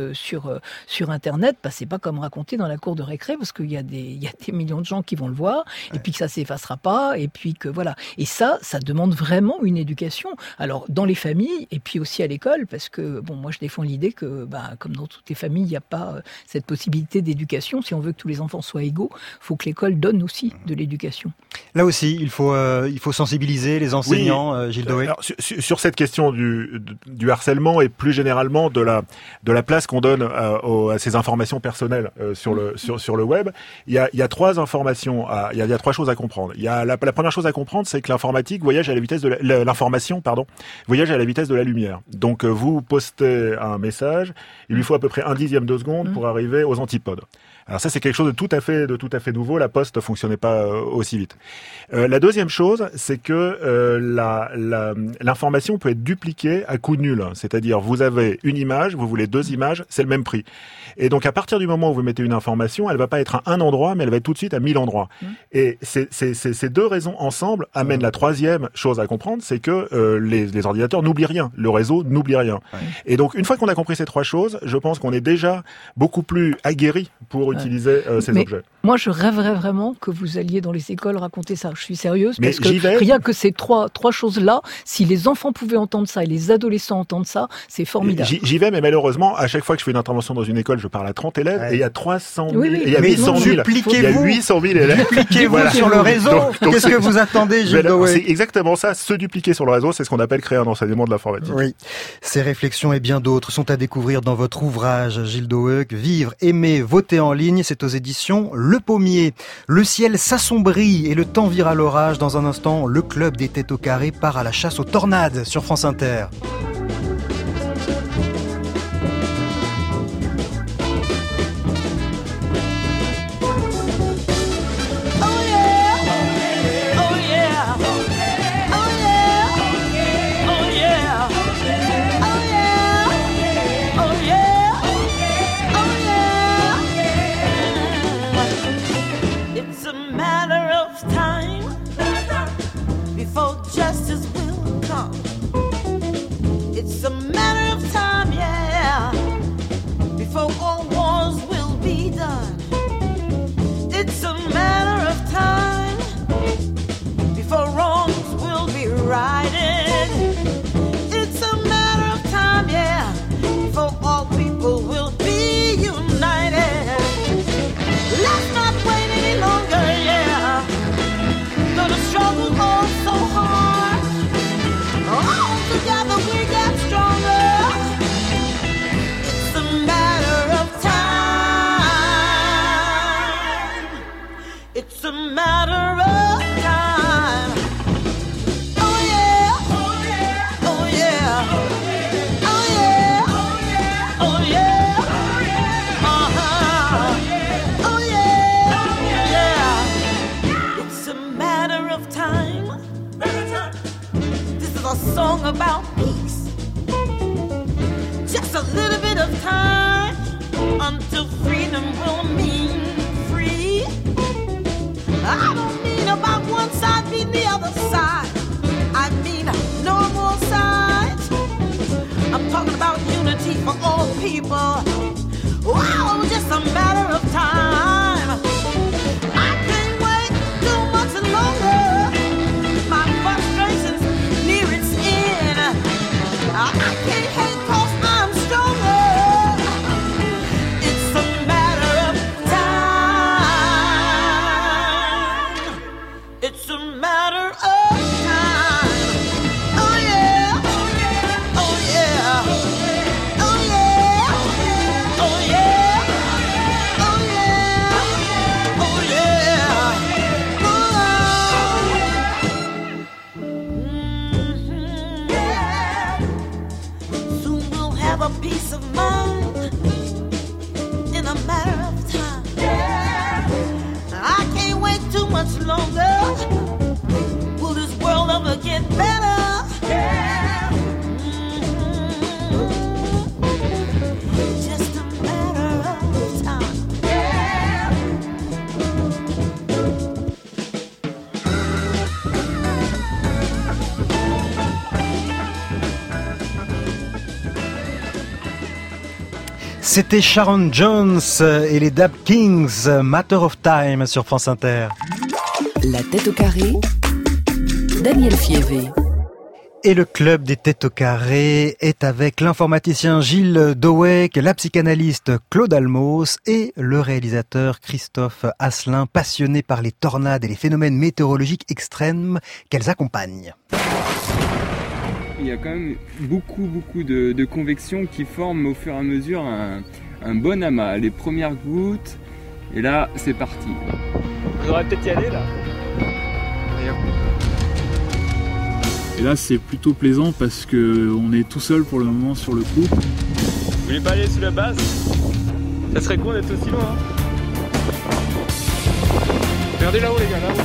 sur Internet, c'est pas comme raconter dans la cour de récré, parce qu'il y a des millions de gens qui vont le voir, et puis que ça s'effacera pas, et puis que voilà. Et ça demande vraiment une éducation. Alors, dans les familles, et puis aussi à l'école, parce que, moi je défends l'idée que, comme dans toutes les familles, il n'y a pas cette possibilité d'éducation. Si on veut que tous les enfants soient égaux, il faut que l'école donne aussi de l'éducation. Là aussi, il faut sensibiliser les enseignants, Gilles Doheuck. Sur cette question du harcèlement et plus généralement de la place qu'on donne à ces informations personnelles sur le web, il y a trois informations, il y a trois choses à comprendre. Il y a la première chose à comprendre, c'est que l'informatique voyage à la vitesse de l'information, voyage à la vitesse de la lumière. Donc vous postez un message, il lui faut à peu près 1/10 de seconde pour arriver aux antipodes. Alors ça, c'est quelque chose de tout à fait nouveau. La poste fonctionnait pas aussi vite. La deuxième chose, c'est que l'information peut être dupliquée à coût nul. C'est-à-dire, vous avez une image, vous voulez 2 images, c'est le même prix. Et donc, à partir du moment où vous mettez une information, elle va pas être à un endroit, mais elle va être tout de suite à 1000 endroits. Et ces deux raisons ensemble amènent la troisième chose à comprendre, c'est que les ordinateurs n'oublient rien. Le réseau n'oublie rien. Et donc, une fois qu'on a compris ces trois choses, je pense qu'on est déjà beaucoup plus aguerri pour utiliser ces objets. Moi, je rêverais vraiment que vous alliez dans les écoles raconter ça. Je suis sérieuse, parce que rien que ces trois choses-là, si les enfants pouvaient entendre ça et les adolescents entendent ça, c'est formidable. J'y vais, mais malheureusement, à chaque fois que je fais une intervention dans une école, je parle à 30 élèves et il y a 300 000, il y a 800 000. Il y a 800 000 élèves. Dupliquez-vous sur le réseau. Qu'est-ce que vous attendez, Gilles Doheuck ? C'est exactement ça. Se dupliquer sur le réseau, c'est ce qu'on appelle créer un enseignement de l'informatique. Oui. Ces réflexions et bien d'autres sont à découvrir dans votre ouvrage, Gilles Doheuck, Vivre, aimer, voter en ligne. C'est aux éditions Le Pommier. Le ciel s'assombrit et le temps vire à l'orage. Dans un instant, le club des têtes au carré part à la chasse aux tornades sur France Inter. about peace. Just a little bit of time until freedom will mean free. I don't mean about one side being the other side. I mean no more sides. I'm talking about unity for all people. Wow, just a matter of time. I can't wait too much longer. My frustration's near its end. I can't hate 'cause I'm stronger. It's a matter of time. It's a matter of time. Oh yeah, oh yeah, oh yeah, oh yeah, oh yeah, oh yeah, oh yeah. Soon we'll have a peace of mind in a matter of time. I can't wait too much longer. Will this world ever get better? Just a matter of time. C'était Sharon Jones et les Dap Kings, Matter of Time sur France Inter. La tête au carré, Daniel Fievé. Et le club des têtes au carré est avec l'informaticien Gilles Dowek, la psychanalyste Claude Almos et le réalisateur Christophe Asselin, passionné par les tornades et les phénomènes météorologiques extrêmes qu'elles accompagnent. Il y a quand même beaucoup de convection qui forment au fur et à mesure un bon amas. Les premières gouttes, et là c'est parti. On devrait peut-être y aller là. Et là c'est plutôt plaisant parce qu'on est tout seul pour le moment sur le coup. Vous voulez pas aller sous la base? Ça serait con d'être aussi loin. Hein. Regardez là-haut les gars, là-haut.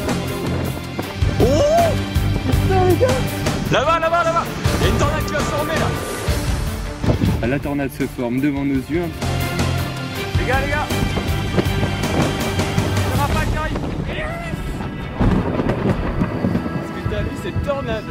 Oh putain les gars! Là-bas! Il y a une tornade qui va se former là! La tornade se forme devant nos yeux. Les gars! Le rafale qui arrive! Est-ce que t'as vu cette tornade?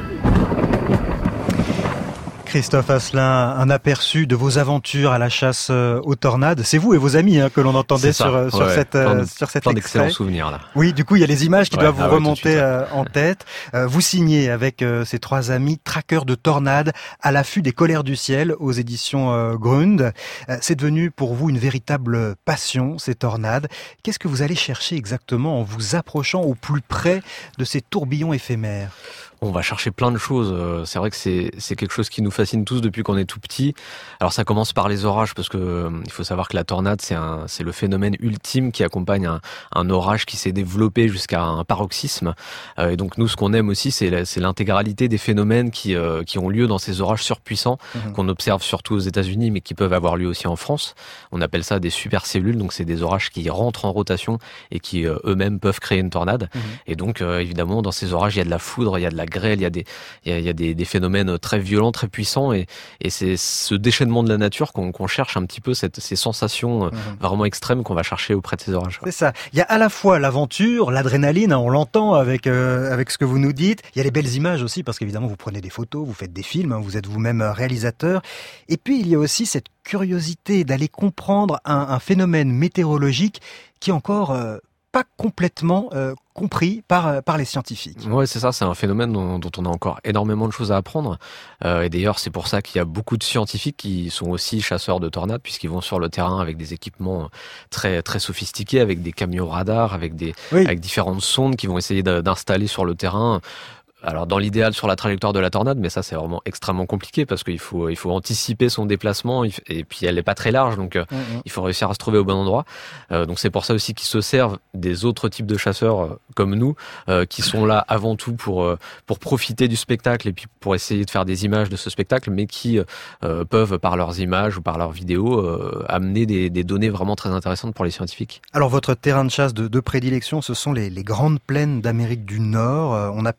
Christophe Asselin, un aperçu de vos aventures à la chasse aux tornades. C'est vous et vos amis que l'on entendait sur cet plein d'excellents souvenirs là. Oui, du coup, il y a les images qui doivent vous remonter en tête. Vous signez avec ces trois amis traqueurs de tornades à l'affût des colères du ciel aux éditions Grund. C'est devenu pour vous une véritable passion, ces tornades. Qu'est-ce que vous allez chercher exactement en vous approchant au plus près de ces tourbillons éphémères? On va chercher plein de choses. C'est vrai que c'est quelque chose qui nous fascine tous depuis qu'on est tout petit. Alors ça commence par les orages parce que il faut savoir que la tornade c'est le phénomène ultime qui accompagne un orage qui s'est développé jusqu'à un paroxysme. Et donc nous ce qu'on aime aussi c'est l'intégralité des phénomènes qui ont lieu dans ces orages surpuissants qu'on observe surtout aux États-Unis mais qui peuvent avoir lieu aussi en France. On appelle ça des supercellules. Donc c'est des orages qui rentrent en rotation et qui eux-mêmes peuvent créer une tornade. Et donc évidemment dans ces orages il y a de la foudre, il y a de la grêle, il y a des phénomènes très violents, très puissants et c'est ce déchaînement de la nature qu'on cherche un petit peu, ces sensations vraiment extrêmes qu'on va chercher auprès de ces orages. C'est ça. Il y a à la fois l'aventure, l'adrénaline, on l'entend avec ce que vous nous dites. Il y a les belles images aussi parce qu'évidemment vous prenez des photos, vous faites des films, vous êtes vous-même réalisateur. Et puis il y a aussi cette curiosité d'aller comprendre un phénomène météorologique qui est encore pas complètement compris par les scientifiques. Ouais, c'est ça, c'est un phénomène dont on a encore énormément de choses à apprendre. Et d'ailleurs, c'est pour ça qu'il y a beaucoup de scientifiques qui sont aussi chasseurs de tornades, puisqu'ils vont sur le terrain avec des équipements très très sophistiqués, avec des camions radars, avec différentes sondes qui vont essayer d'installer sur le terrain. Alors dans l'idéal sur la trajectoire de la tornade, mais ça c'est vraiment extrêmement compliqué parce qu'il faut anticiper son déplacement et puis elle est pas très large donc il faut réussir à se trouver au bon endroit. Donc c'est pour ça aussi qu'ils se servent des autres types de chasseurs comme nous qui sont là avant tout pour profiter du spectacle et puis pour essayer de faire des images de ce spectacle, mais qui peuvent par leurs images ou par leurs vidéos amener des données vraiment très intéressantes pour les scientifiques. Alors votre terrain de chasse de prédilection, ce sont les grandes plaines d'Amérique du Nord. On appelle cette région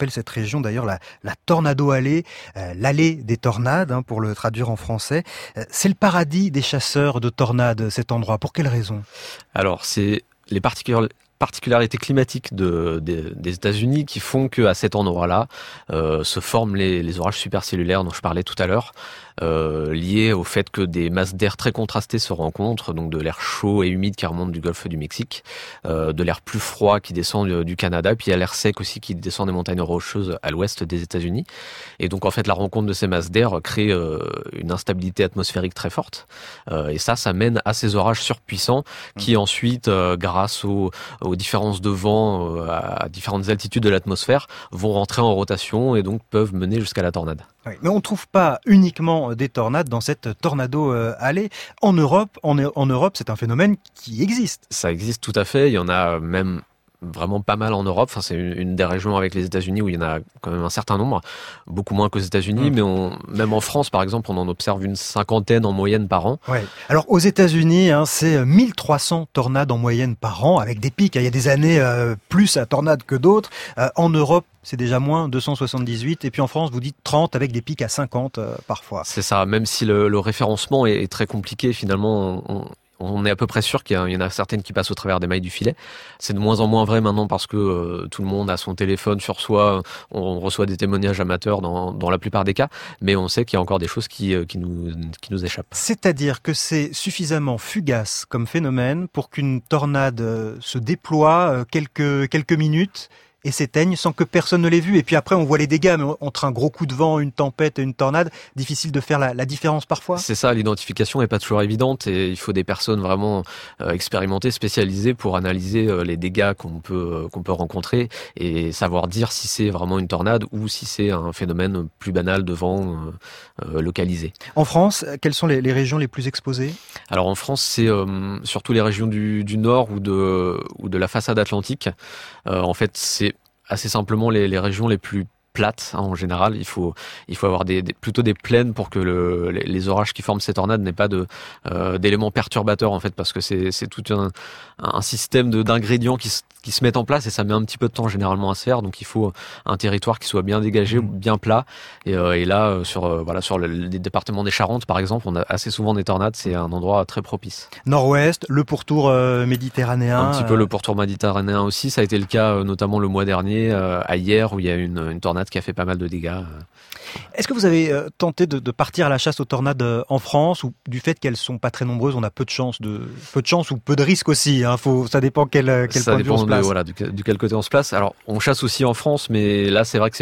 région d'ailleurs la Tornado Alley, l'allée des tornades pour le traduire en français. C'est le paradis des chasseurs de tornades, cet endroit. Pour quelle raison? Alors c'est les particularités climatiques des États-Unis qui font qu'à cet endroit-là se forment les orages supercellulaires dont je parlais tout à l'heure, liés au fait que des masses d'air très contrastées se rencontrent, donc de l'air chaud et humide qui remonte du golfe du Mexique, de l'air plus froid qui descend du Canada, puis il y a l'air sec aussi qui descend des montagnes rocheuses à l'ouest des États-Unis. Et donc en fait la rencontre de ces masses d'air crée une instabilité atmosphérique très forte, et ça mène à ces orages surpuissants qui ensuite, grâce aux différences de vent à différentes altitudes de l'atmosphère, vont rentrer en rotation et donc peuvent mener jusqu'à la tornade. Oui, mais on ne trouve pas uniquement des tornades dans cette Tornado Alley. En Europe, c'est un phénomène qui existe. Ça existe tout à fait. Il y en a même vraiment pas mal en Europe. Enfin, c'est une des régions avec les États-Unis où il y en a quand même un certain nombre, beaucoup moins qu'aux États-Unis, mais même en France, par exemple, on en observe une 50aine en moyenne par an. Ouais. Alors aux États-Unis, c'est 1300 tornades en moyenne par an, avec des pics. Il y a des années plus à tornades que d'autres. En Europe, c'est déjà moins, 278. Et puis en France, vous dites 30 avec des pics à 50 parfois. C'est ça. Même si le référencement est très compliqué, finalement, on est à peu près sûr qu'il y en a certaines qui passent au travers des mailles du filet. C'est de moins en moins vrai maintenant parce que tout le monde a son téléphone sur soi. On reçoit des témoignages amateurs dans la plupart des cas, mais on sait qu'il y a encore des choses qui nous échappent. C'est-à-dire que c'est suffisamment fugace comme phénomène pour qu'une tornade se déploie quelques minutes et s'éteigne sans que personne ne l'ait vu. Et puis après, on voit les dégâts, mais entre un gros coup de vent, une tempête et une tornade, difficile de faire la différence parfois. C'est ça, l'identification n'est pas toujours évidente et il faut des personnes vraiment expérimentées, spécialisées pour analyser les dégâts qu'on peut rencontrer et savoir dire si c'est vraiment une tornade ou si c'est un phénomène plus banal de vent localisé. En France, quelles sont les régions les plus exposées? Alors en France, c'est surtout les régions du nord ou de la façade atlantique. En fait, c'est assez simplement les régions les plus plates en général. Il faut avoir plutôt des plaines pour que les orages qui forment ces tornades n'aient pas d'éléments perturbateurs en fait, parce que c'est tout un système d'ingrédients qui se mettent en place et ça met un petit peu de temps généralement à se faire. Donc il faut un territoire qui soit bien dégagé, bien plat. Et là sur les départements des Charentes par exemple, on a assez souvent des tornades. C'est un endroit très propice. Nord-ouest, le pourtour méditerranéen. Un petit peu le pourtour méditerranéen aussi. Ça a été le cas notamment le mois dernier à Hyères où il y a une tornade qui a fait pas mal de dégâts. Est-ce que vous avez tenté de partir à la chasse aux tornades en France, ou du fait qu'elles sont pas très nombreuses, on a peu de chance ou peu de risques aussi, ça dépend quel point de vue on se place. Duquel côté on se place. Alors, on chasse aussi en France, mais là, c'est vrai que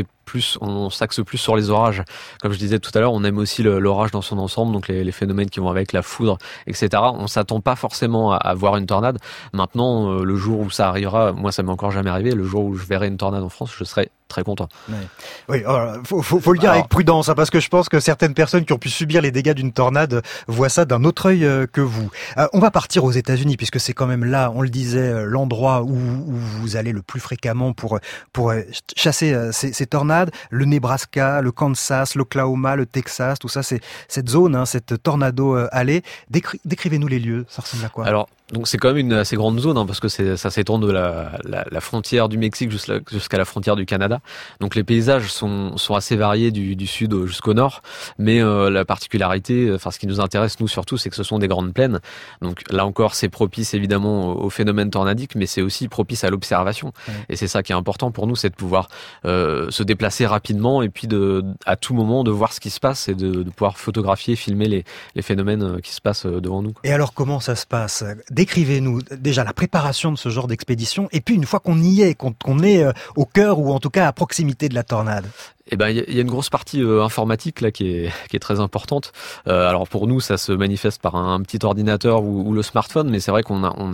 on s'axe plus sur les orages. Comme je disais tout à l'heure, on aime aussi l'orage dans son ensemble, donc les phénomènes qui vont avec la foudre, etc. On s'attend pas forcément à voir une tornade. Maintenant, le jour où ça arrivera, moi, ça m'est encore jamais arrivé. Le jour où je verrai une tornade en France, je serai très content. Oui, faut le dire avec prudence, parce que je pense que certaines personnes qui ont pu subir les dégâts d'une tornade voient ça d'un autre œil que vous. On va partir aux États-Unis, puisque c'est quand même là, on le disait, l'endroit où vous allez le plus fréquemment pour chasser ces tornades. Le Nebraska, le Kansas, l'Oklahoma, le Texas, tout ça, c'est cette zone, cette Tornado Alley. Décrivez-nous les lieux, ça ressemble à quoi? Alors, donc c'est quand même une assez grande zone, parce que ça s'étend de la frontière du Mexique jusqu'à la frontière du Canada. Donc les paysages sont assez variés du sud jusqu'au nord, mais la particularité, ce qui nous intéresse nous surtout, c'est que ce sont des grandes plaines. Donc là encore, c'est propice évidemment au phénomène tornadique, mais c'est aussi propice à l'observation. Ouais. Et c'est ça qui est important pour nous, c'est de pouvoir se déplacer rapidement et puis à tout moment de voir ce qui se passe et de pouvoir photographier, filmer les phénomènes qui se passent devant nous. Et alors comment ça se passe? Décrivez-nous déjà la préparation de ce genre d'expédition et puis une fois qu'on y est, qu'on est au cœur ou en tout cas à proximité de la tornade. Eh ben, il y a une grosse partie informatique là qui est très importante. Alors pour nous, ça se manifeste par un petit ordinateur ou le smartphone, mais c'est vrai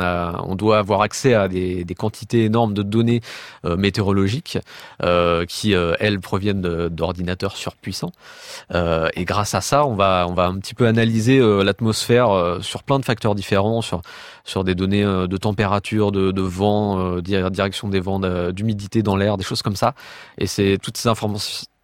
on doit avoir accès à des quantités énormes de données météorologiques qui elles proviennent d'ordinateurs surpuissants. Et grâce à ça, on va un petit peu analyser l'atmosphère sur plein de facteurs différents, sur des données de température, de vent, direction des vents, d'humidité dans l'air, des choses comme ça. Et c'est toutes ces informations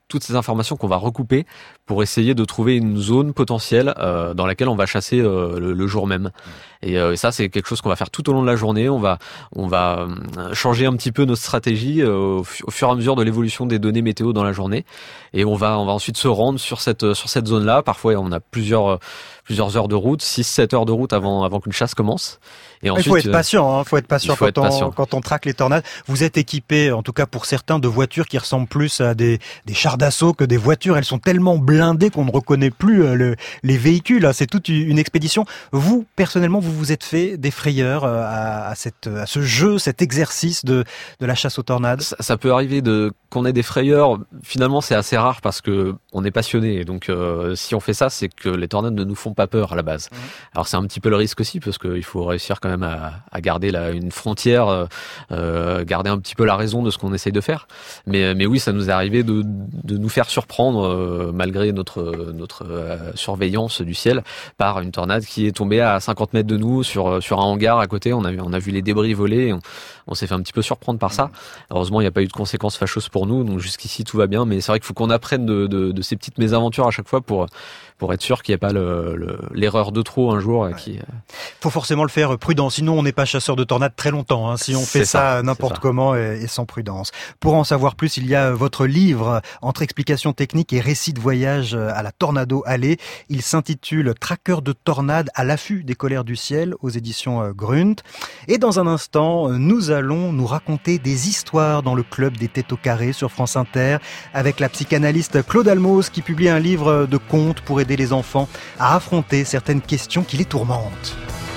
toutes ces informations qu'on va recouper pour essayer de trouver une zone potentielle dans laquelle on va chasser le jour même. Et ça, c'est quelque chose qu'on va faire tout au long de la journée. On va changer un petit peu notre stratégie au fur et à mesure de l'évolution des données météo dans la journée. Et on va ensuite se rendre sur cette zone-là. Parfois, on a plusieurs heures de route, 6-7 heures de route avant qu'une chasse commence. Et ensuite, il faut être patient, quand on traque les tornades. Vous êtes équipé, en tout cas pour certains, de voitures qui ressemblent plus à des chars d'assaut que des voitures. Elles sont tellement blindées qu'on ne reconnaît plus les véhicules. C'est toute une expédition. Vous, personnellement, vous vous êtes fait des frayeurs à ce jeu, cet exercice de la chasse aux tornades? Ça peut arriver qu'on ait des frayeurs. Finalement, c'est assez rare parce que on est passionné. Et donc, si on fait ça, c'est que les tornades ne nous font pas peur à la base. Alors, c'est un petit peu le risque aussi parce qu'il faut réussir quand même à garder une frontière, garder un petit peu la raison de ce qu'on essaye de faire. Mais oui, ça nous est arrivé de nous faire surprendre malgré notre surveillance du ciel par une tornade qui est tombée à 50 mètres de nous sur un hangar à côté. On a vu les débris voler. On s'est fait un petit peu surprendre par ça. Heureusement, il n'y a pas eu de conséquences fâcheuses pour nous. Donc jusqu'ici, tout va bien. Mais c'est vrai qu'il faut qu'on apprenne de ces petites mésaventures à chaque fois pour être sûr qu'il n'y ait pas l'erreur de trop un jour. Faut forcément le faire prudent, sinon on n'est pas chasseur de tornades très longtemps, si on fait ça n'importe comment et sans prudence. Pour en savoir plus, il y a votre livre entre explications techniques et récits de voyage à la Tornado Alley. Il s'intitule Traqueur de tornades à l'affût des colères du ciel aux éditions Grunt. Et dans un instant, nous allons nous raconter des histoires dans le club des Têtes au Carré sur France Inter avec la psychanalyste Claude Almos qui publie un livre de contes pour aider les enfants à affronter certaines questions qui les tourmentent.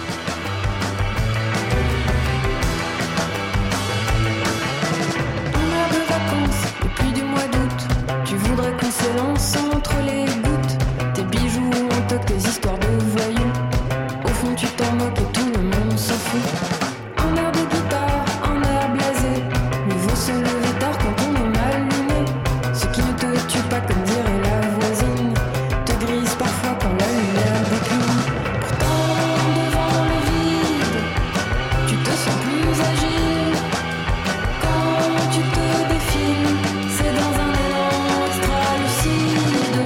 On a de vacances depuis du mois d'août. Tu voudrais qu'on s'élance entre les gouttes. Tes bijoux en toc, tes histoires de voyous. Au fond tu t'en moques et tout le monde s'en fout. Un air de guitare, un air blasé. Mieux vaut se lever tard quand on est mal luné. Ce qui ne te tue pas comme dirait la voisine te grise parfois quand la lumière décline. Pourtant devant le vide, tu te sens plus agile. Quand tu te défiles, c'est dans un élan extra-lucide.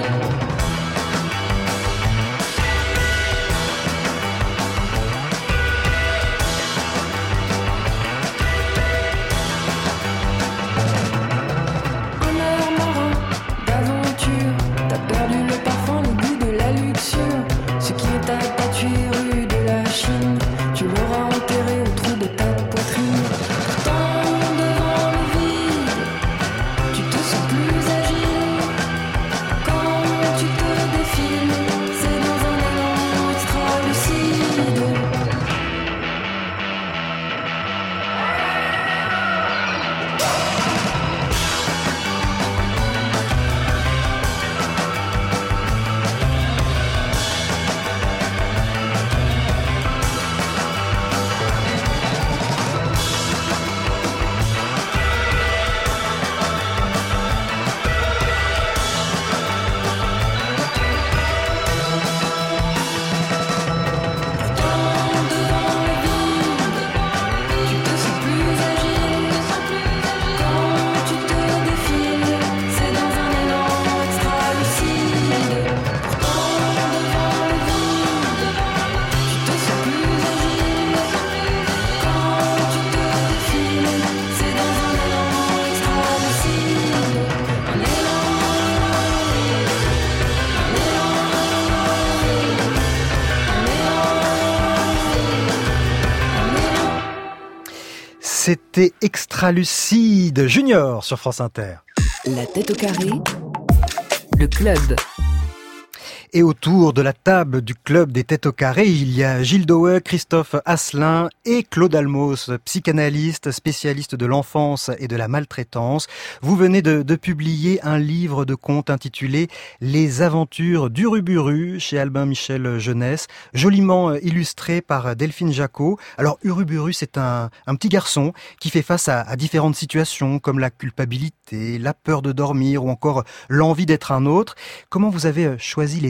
Un air marin d'aventure, t'as perdu le parfum, le goût de la luxure. Ce qui ne t'a pas tué rue de la Chine, tu l'auras enterré au trou de ta poitrine. Pourtant devant le vide, tu te sens plus agile. Quand tu te défiles, c'est dans un élan extra-lucide. C'était Extralucide Junior sur France Inter. La Tête au Carré, le club. Et autour de la table du club des Têtes au Carré, il y a Gilles Dowe, Christophe Asselin et Claude Almos, psychanalyste, spécialiste de l'enfance et de la maltraitance. Vous venez de publier un livre de contes intitulé « Les aventures d'Uruburu » chez Albin Michel Jeunesse, joliment illustré par Delphine Jacot. Alors Uruburu, c'est un petit garçon qui fait face à différentes situations comme la culpabilité, la peur de dormir ou encore l'envie d'être un autre. Comment vous avez choisi les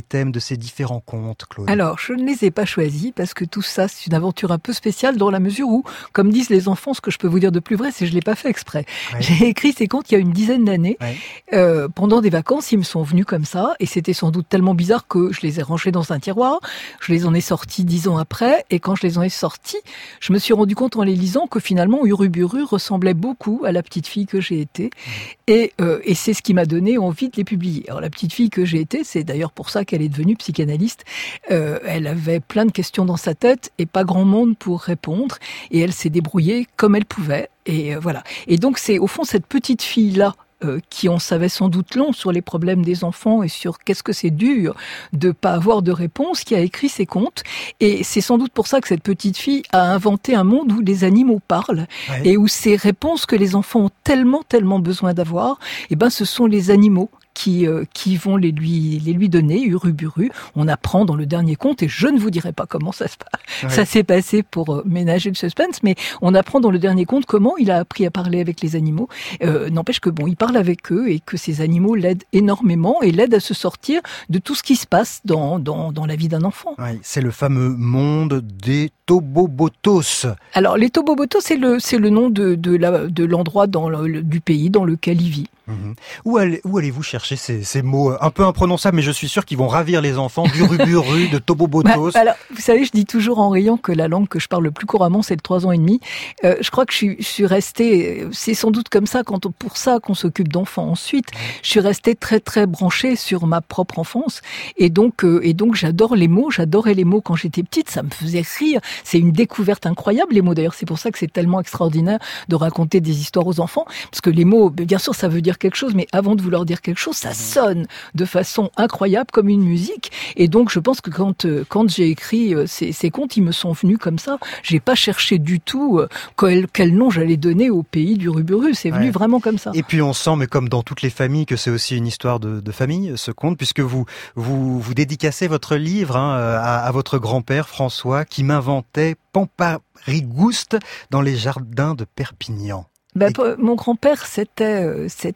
thèmes de ces différents contes, Claude? Alors, je ne les ai pas choisis parce que tout ça, c'est une aventure un peu spéciale dans la mesure où, comme disent les enfants, ce que je peux vous dire de plus vrai, c'est que je l'ai pas fait exprès. Ouais. J'ai écrit ces contes il y a une dizaine d'années. Ouais. Pendant des vacances, ils me sont venus comme ça et c'était sans doute tellement bizarre que je les ai rangés dans un tiroir. Je les en ai sortis 10 ans après et quand je les en ai sortis, je me suis rendu compte en les lisant que finalement, Uruburu ressemblait beaucoup à la petite fille que j'ai été. Et c'est ce qui m'a donné envie de les publier. Alors, la petite fille que j'ai été, c'est d'ailleurs pour ça qu'elle est devenue psychanalyste. Elle avait plein de questions dans sa tête et pas grand monde pour répondre. Et elle s'est débrouillée comme elle pouvait. Et voilà. Et donc, c'est au fond cette petite fille-là qui en savait sans doute long sur les problèmes des enfants et sur qu'est-ce que c'est dur de pas avoir de réponse, qui a écrit ces contes. Et c'est sans doute pour ça que cette petite fille a inventé un monde où les animaux parlent et où ces réponses que les enfants ont tellement besoin d'avoir, ce sont les animaux qui vont les lui donner, Uruburu. On apprend dans le dernier conte, et je ne vous dirai pas comment ça s'est passé pour ménager le suspense, mais on apprend dans le dernier conte comment il a appris à parler avec les animaux. N'empêche que il parle avec eux et que ces animaux l'aident énormément et l'aident à se sortir de tout ce qui se passe dans la vie d'un enfant. Ouais, c'est le fameux monde des Tobobotos. Alors, les Tobobotos, c'est le nom de l'endroit du pays dans lequel il vit. Mmh. Où allez-vous chercher ces mots un peu imprononçables, mais je suis sûr qu'ils vont ravir les enfants, d'Uruburu, de Tobobotos. Alors, vous savez, je dis toujours en riant que la langue que je parle le plus couramment, c'est le 3 ans et demi. Je crois que je suis restée, c'est sans doute comme ça, pour ça qu'on s'occupe d'enfants ensuite. Je suis restée très très branchée sur ma propre enfance, et donc j'adore les mots, j'adorais les mots quand j'étais petite, ça me faisait rire. C'est une découverte incroyable, les mots. D'ailleurs, c'est pour ça que c'est tellement extraordinaire de raconter des histoires aux enfants, parce que les mots, bien sûr, ça veut dire quelque chose, mais avant de vouloir dire quelque chose, ça sonne de façon incroyable comme une musique. Et donc, je pense que quand j'ai écrit ces contes, ils me sont venus comme ça. J'ai pas cherché du tout quel nom j'allais donner au pays d'Uruburu. C'est venu vraiment comme ça. Et puis, on sent, mais comme dans toutes les familles, que c'est aussi une histoire de famille, ce conte, puisque vous dédicacez votre livre à votre grand-père François, qui m'inventait Pamparigouste dans les jardins de Perpignan. Mon grand-père, c'était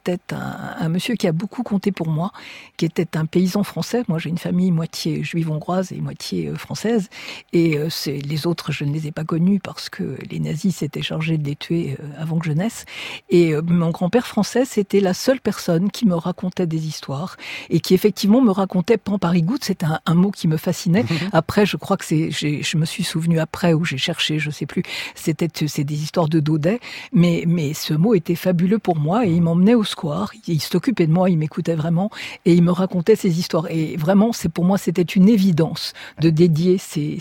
un monsieur qui a beaucoup compté pour moi, qui était un paysan français. Moi, j'ai une famille moitié juive hongroise et moitié française. Et les autres, je ne les ai pas connus parce que les nazis s'étaient chargés de les tuer avant que je naisse. Et mon grand-père français, c'était la seule personne qui me racontait des histoires et qui effectivement me racontait Pamparigouste. C'était un mot qui me fascinait. Après, je crois que je me suis souvenu après ou j'ai cherché, je sais plus. C'est des histoires de Daudet, mais ce mot était fabuleux pour moi et il m'emmenait au square. Il s'occupait de moi, il m'écoutait vraiment et il me racontait ces histoires. Et vraiment, pour moi, c'était une évidence de dédier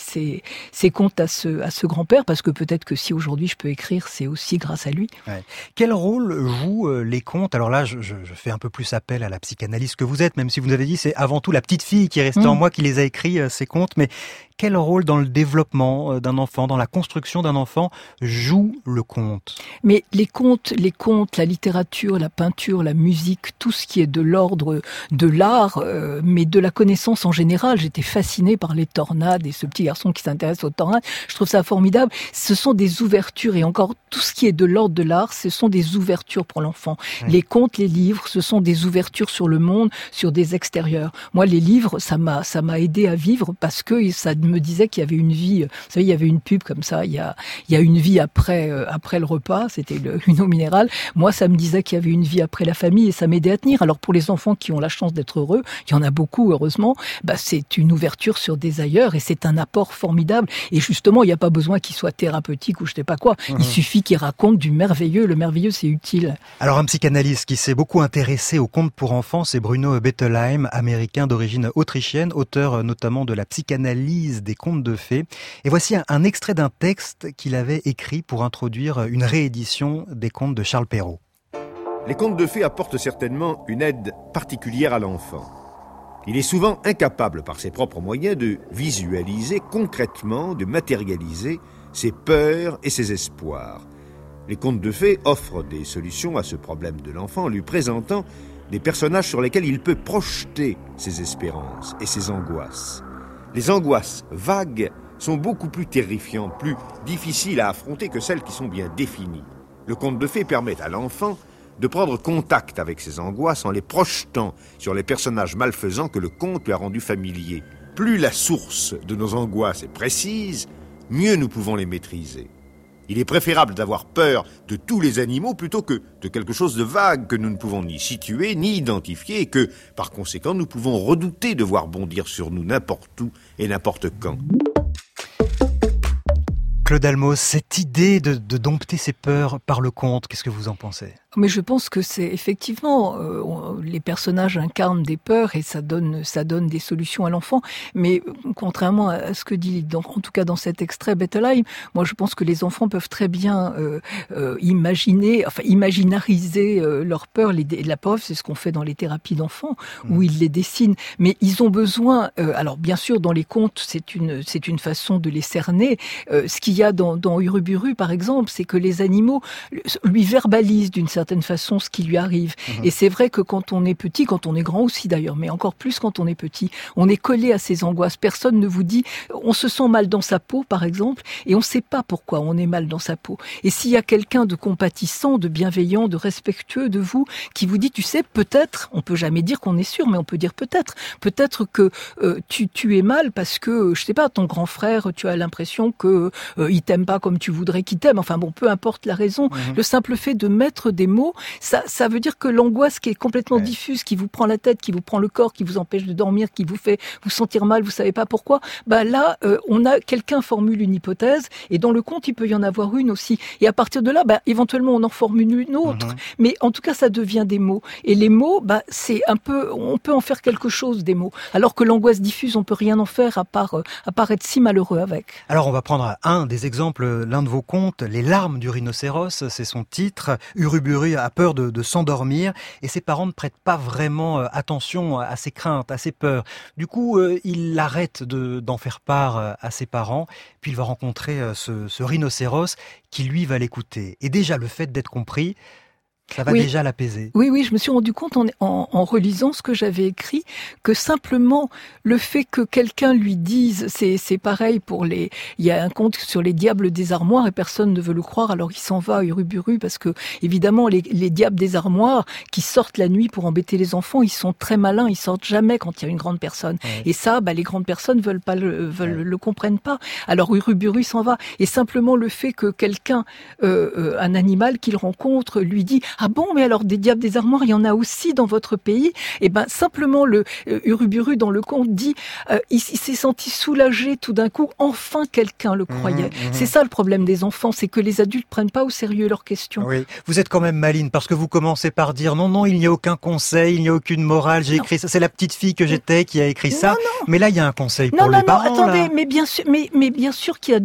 ces contes à ce grand-père, parce que peut-être que si aujourd'hui je peux écrire, c'est aussi grâce à lui. Ouais. Quel rôle jouent les contes? Alors là, je fais un peu plus appel à la psychanalyste que vous êtes, même si vous nous avez dit c'est avant tout la petite fille qui est restée en moi qui les a écrits, ces contes. Mais quel rôle dans le développement d'un enfant, dans la construction d'un enfant, joue le conte? Mais les contes, la littérature, la peinture, la musique, tout ce qui est de l'ordre de l'art, mais de la connaissance en général. J'étais fascinée par les tornades et ce petit garçon qui s'intéresse aux tornades. Je trouve ça formidable. Ce sont des ouvertures et encore tout ce qui est de l'ordre de l'art, ce sont des ouvertures pour l'enfant. Oui. Les contes, les livres, ce sont des ouvertures sur le monde, sur des extérieurs. Moi, les livres, ça m'a aidé à vivre parce que ça me disait qu'il y avait une vie. Vous savez, il y avait une pub comme ça. Il y a une vie après le repas. C'était une eau minérale. Moi, ça me disait qu'il y avait une vie après la famille et ça m'aidait à tenir. Alors pour les enfants qui ont la chance d'être heureux, il y en a beaucoup heureusement, c'est une ouverture sur des ailleurs et c'est un apport formidable. Et justement, il n'y a pas besoin qu'il soit thérapeutique ou je sais pas quoi. Il suffit qu'il raconte du merveilleux. Le merveilleux, c'est utile. Alors un psychanalyste qui s'est beaucoup intéressé aux contes pour enfants, c'est Bruno Bettelheim, américain d'origine autrichienne, auteur notamment de la psychanalyse des contes de fées. Et voici un extrait d'un texte qu'il avait écrit pour introduire une réédition des contes de Charles Perrault. Les contes de fées apportent certainement une aide particulière à l'enfant. Il est souvent incapable par ses propres moyens de visualiser concrètement, de matérialiser ses peurs et ses espoirs. Les contes de fées offrent des solutions à ce problème de l'enfant en lui présentant des personnages sur lesquels il peut projeter ses espérances et ses angoisses. Les angoisses vagues sont beaucoup plus terrifiantes, plus difficiles à affronter que celles qui sont bien définies. Le conte de fées permet à l'enfant de prendre contact avec ces angoisses en les projetant sur les personnages malfaisants que le conte lui a rendus familiers. Plus la source de nos angoisses est précise, mieux nous pouvons les maîtriser. Il est préférable d'avoir peur de tous les animaux plutôt que de quelque chose de vague que nous ne pouvons ni situer ni identifier et que, par conséquent, nous pouvons redouter de voir bondir sur nous n'importe où et n'importe quand. Claude Almos, cette idée de dompter ses peurs par le conte, qu'est-ce que vous en pensez ? Mais je pense que c'est effectivement, les personnages incarnent des peurs et ça donne des solutions à l'enfant. Mais contrairement à ce que dit, en tout cas dans cet extrait Bettelheim, moi je pense que les enfants peuvent très bien imaginariser leurs peurs. La preuve, c'est ce qu'on fait dans les thérapies d'enfants, où ils les dessinent. Mais ils ont besoin, alors bien sûr dans les contes, c'est une façon de les cerner. Ce qu'il y a dans Uruburu par exemple, c'est que les animaux lui verbalisent d'une certaine façon ce qui lui arrive. Et c'est vrai que quand on est petit, quand on est grand aussi d'ailleurs, mais encore plus quand on est petit, on est collé à ces angoisses. Personne ne vous dit, on se sent mal dans sa peau par exemple, et on ne sait pas pourquoi on est mal dans sa peau. Et s'il y a quelqu'un de compatissant, de bienveillant, de respectueux de vous, qui vous dit, tu sais, peut-être, on peut jamais dire qu'on est sûr, mais on peut dire peut-être que tu es mal parce que, je sais pas, ton grand frère, tu as l'impression que il t'aime pas comme tu voudrais qu'il t'aime. Enfin bon, peu importe la raison. Le simple fait de mettre des mots, ça veut dire que l'angoisse qui est complètement diffuse, qui vous prend la tête, qui vous prend le corps, qui vous empêche de dormir, qui vous fait vous sentir mal, vous savez pas pourquoi, là, quelqu'un formule une hypothèse, et dans le conte, il peut y en avoir une aussi. Et à partir de là, éventuellement, on en formule une autre. Mais en tout cas, ça devient des mots. Et les mots, c'est un peu, on peut en faire quelque chose des mots. Alors que l'angoisse diffuse, on peut rien en faire à part être si malheureux avec. Alors, on va prendre un des exemples, l'un de vos contes, Les larmes du rhinocéros, c'est son titre. Uruburu a peur de s'endormir et ses parents ne prêtent pas vraiment attention à ses craintes, à ses peurs. Du coup, il arrête d'en faire part à ses parents, puis il va rencontrer ce rhinocéros qui lui va l'écouter. Et déjà, le fait d'être compris, ça va déjà l'apaiser. Oui, je me suis rendu compte en relisant ce que j'avais écrit, que simplement le fait que quelqu'un lui dise, c'est pareil il y a un conte sur les diables des armoires et personne ne veut le croire, alors il s'en va à Uruburu parce que, évidemment, les diables des armoires qui sortent la nuit pour embêter les enfants, ils sont très malins, ils sortent jamais quand il y a une grande personne. Et ça, les grandes personnes le comprennent pas. Alors Uruburu s'en va. Et simplement le fait que quelqu'un, un animal qu'il rencontre, lui dit, ah bon, mais alors des diables des armoires, il y en a aussi dans votre pays. Et simplement le Uruburu dans le conte dit, il s'est senti soulagé tout d'un coup. Enfin, quelqu'un le croyait. C'est ça le problème des enfants, c'est que les adultes prennent pas au sérieux leurs questions. Oui, vous êtes quand même maline parce que vous commencez par dire non, il n'y a aucun conseil, il n'y a aucune morale. J'ai écrit ça, c'est la petite fille que j'étais qui a écrit ça. Non. Mais là, il y a un conseil pour les parents. Non, attendez, là. mais bien sûr qu'il y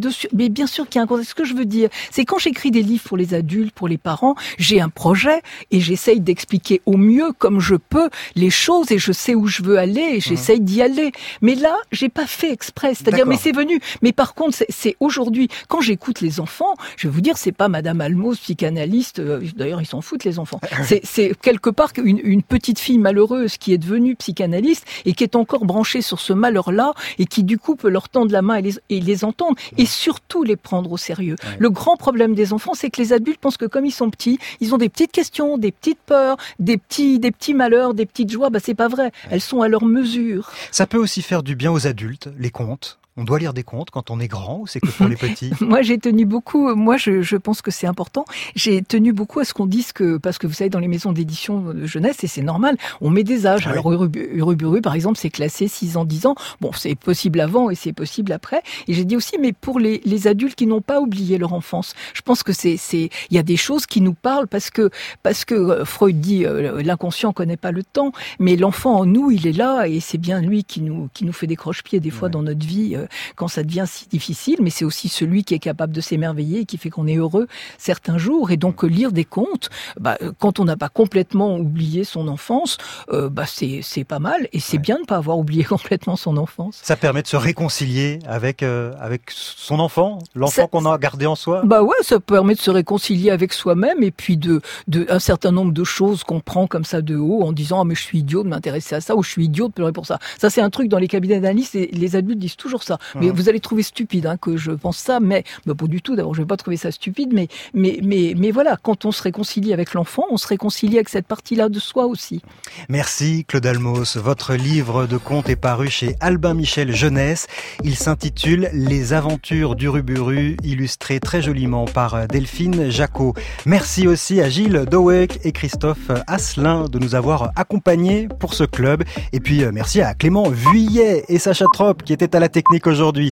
a un conseil. Ce que je veux dire, c'est quand j'écris des livres pour les adultes, pour les parents, j'ai un projet et j'essaye d'expliquer au mieux comme je peux les choses et je sais où je veux aller et j'essaye d'y aller. Mais là, j'ai pas fait exprès. C'est-à-dire, mais c'est venu. Mais par contre, c'est aujourd'hui, quand j'écoute les enfants, je vais vous dire, c'est pas Madame Almos, psychanalyste. D'ailleurs, ils s'en foutent, les enfants. C'est quelque part une petite fille malheureuse qui est devenue psychanalyste et qui est encore branchée sur ce malheur-là et qui, du coup, peut leur tendre la main et les entendre et surtout les prendre au sérieux. Le grand problème des enfants, c'est que les adultes pensent que comme ils sont petits, ils ont des petites questions, des petites peurs, des petits malheurs, des petites joies. C'est pas vrai. Elles sont à leur mesure. Ça peut aussi faire du bien aux adultes, les contes. On doit lire des contes quand on est grand ou c'est que pour les petits? Moi, j'ai tenu beaucoup, je pense que c'est important, j'ai tenu beaucoup à ce qu'on dise que, parce que vous savez, dans les maisons d'édition de jeunesse, et c'est normal, on met des âges. Alors, Uruburu, par exemple, c'est classé 6 ans, 10 ans. Bon, c'est possible avant et c'est possible après. Et j'ai dit aussi, mais pour les adultes qui n'ont pas oublié leur enfance, je pense que il y a des choses qui nous parlent parce que Freud dit, l'inconscient connaît pas le temps, mais l'enfant en nous, il est là et c'est bien lui qui nous fait des croche-pieds des fois dans notre vie, quand ça devient si difficile, mais c'est aussi celui qui est capable de s'émerveiller et qui fait qu'on est heureux certains jours. Et donc lire des contes, quand on n'a pas complètement oublié son enfance, c'est pas mal. Et c'est bien de ne pas avoir oublié complètement son enfance. Ça permet de se réconcilier avec son enfant, l'enfant qu'on a gardé en soi. Ça permet de se réconcilier avec soi-même et puis de un certain nombre de choses qu'on prend comme ça de haut en disant mais je suis idiot de m'intéresser à ça ou je suis idiot de pleurer pour ça. Ça c'est un truc dans les cabinets d'analyse et les adultes disent toujours ça. ça. Mais vous allez trouver stupide que je pense ça, mais pas du tout. D'abord, je vais pas trouver ça stupide, mais voilà, quand on se réconcilie avec l'enfant, on se réconcilie avec cette partie-là de soi aussi. Merci Claude Almos. Votre livre de contes est paru chez Albin Michel Jeunesse. Il s'intitule Les aventures du Ruburu, illustré très joliment par Delphine Jacot. Merci aussi à Gilles Dowek et Christophe Asselin de nous avoir accompagnés pour ce club. Et puis merci à Clément Vuillet et Sacha Trop qui étaient à la technique aujourd'hui.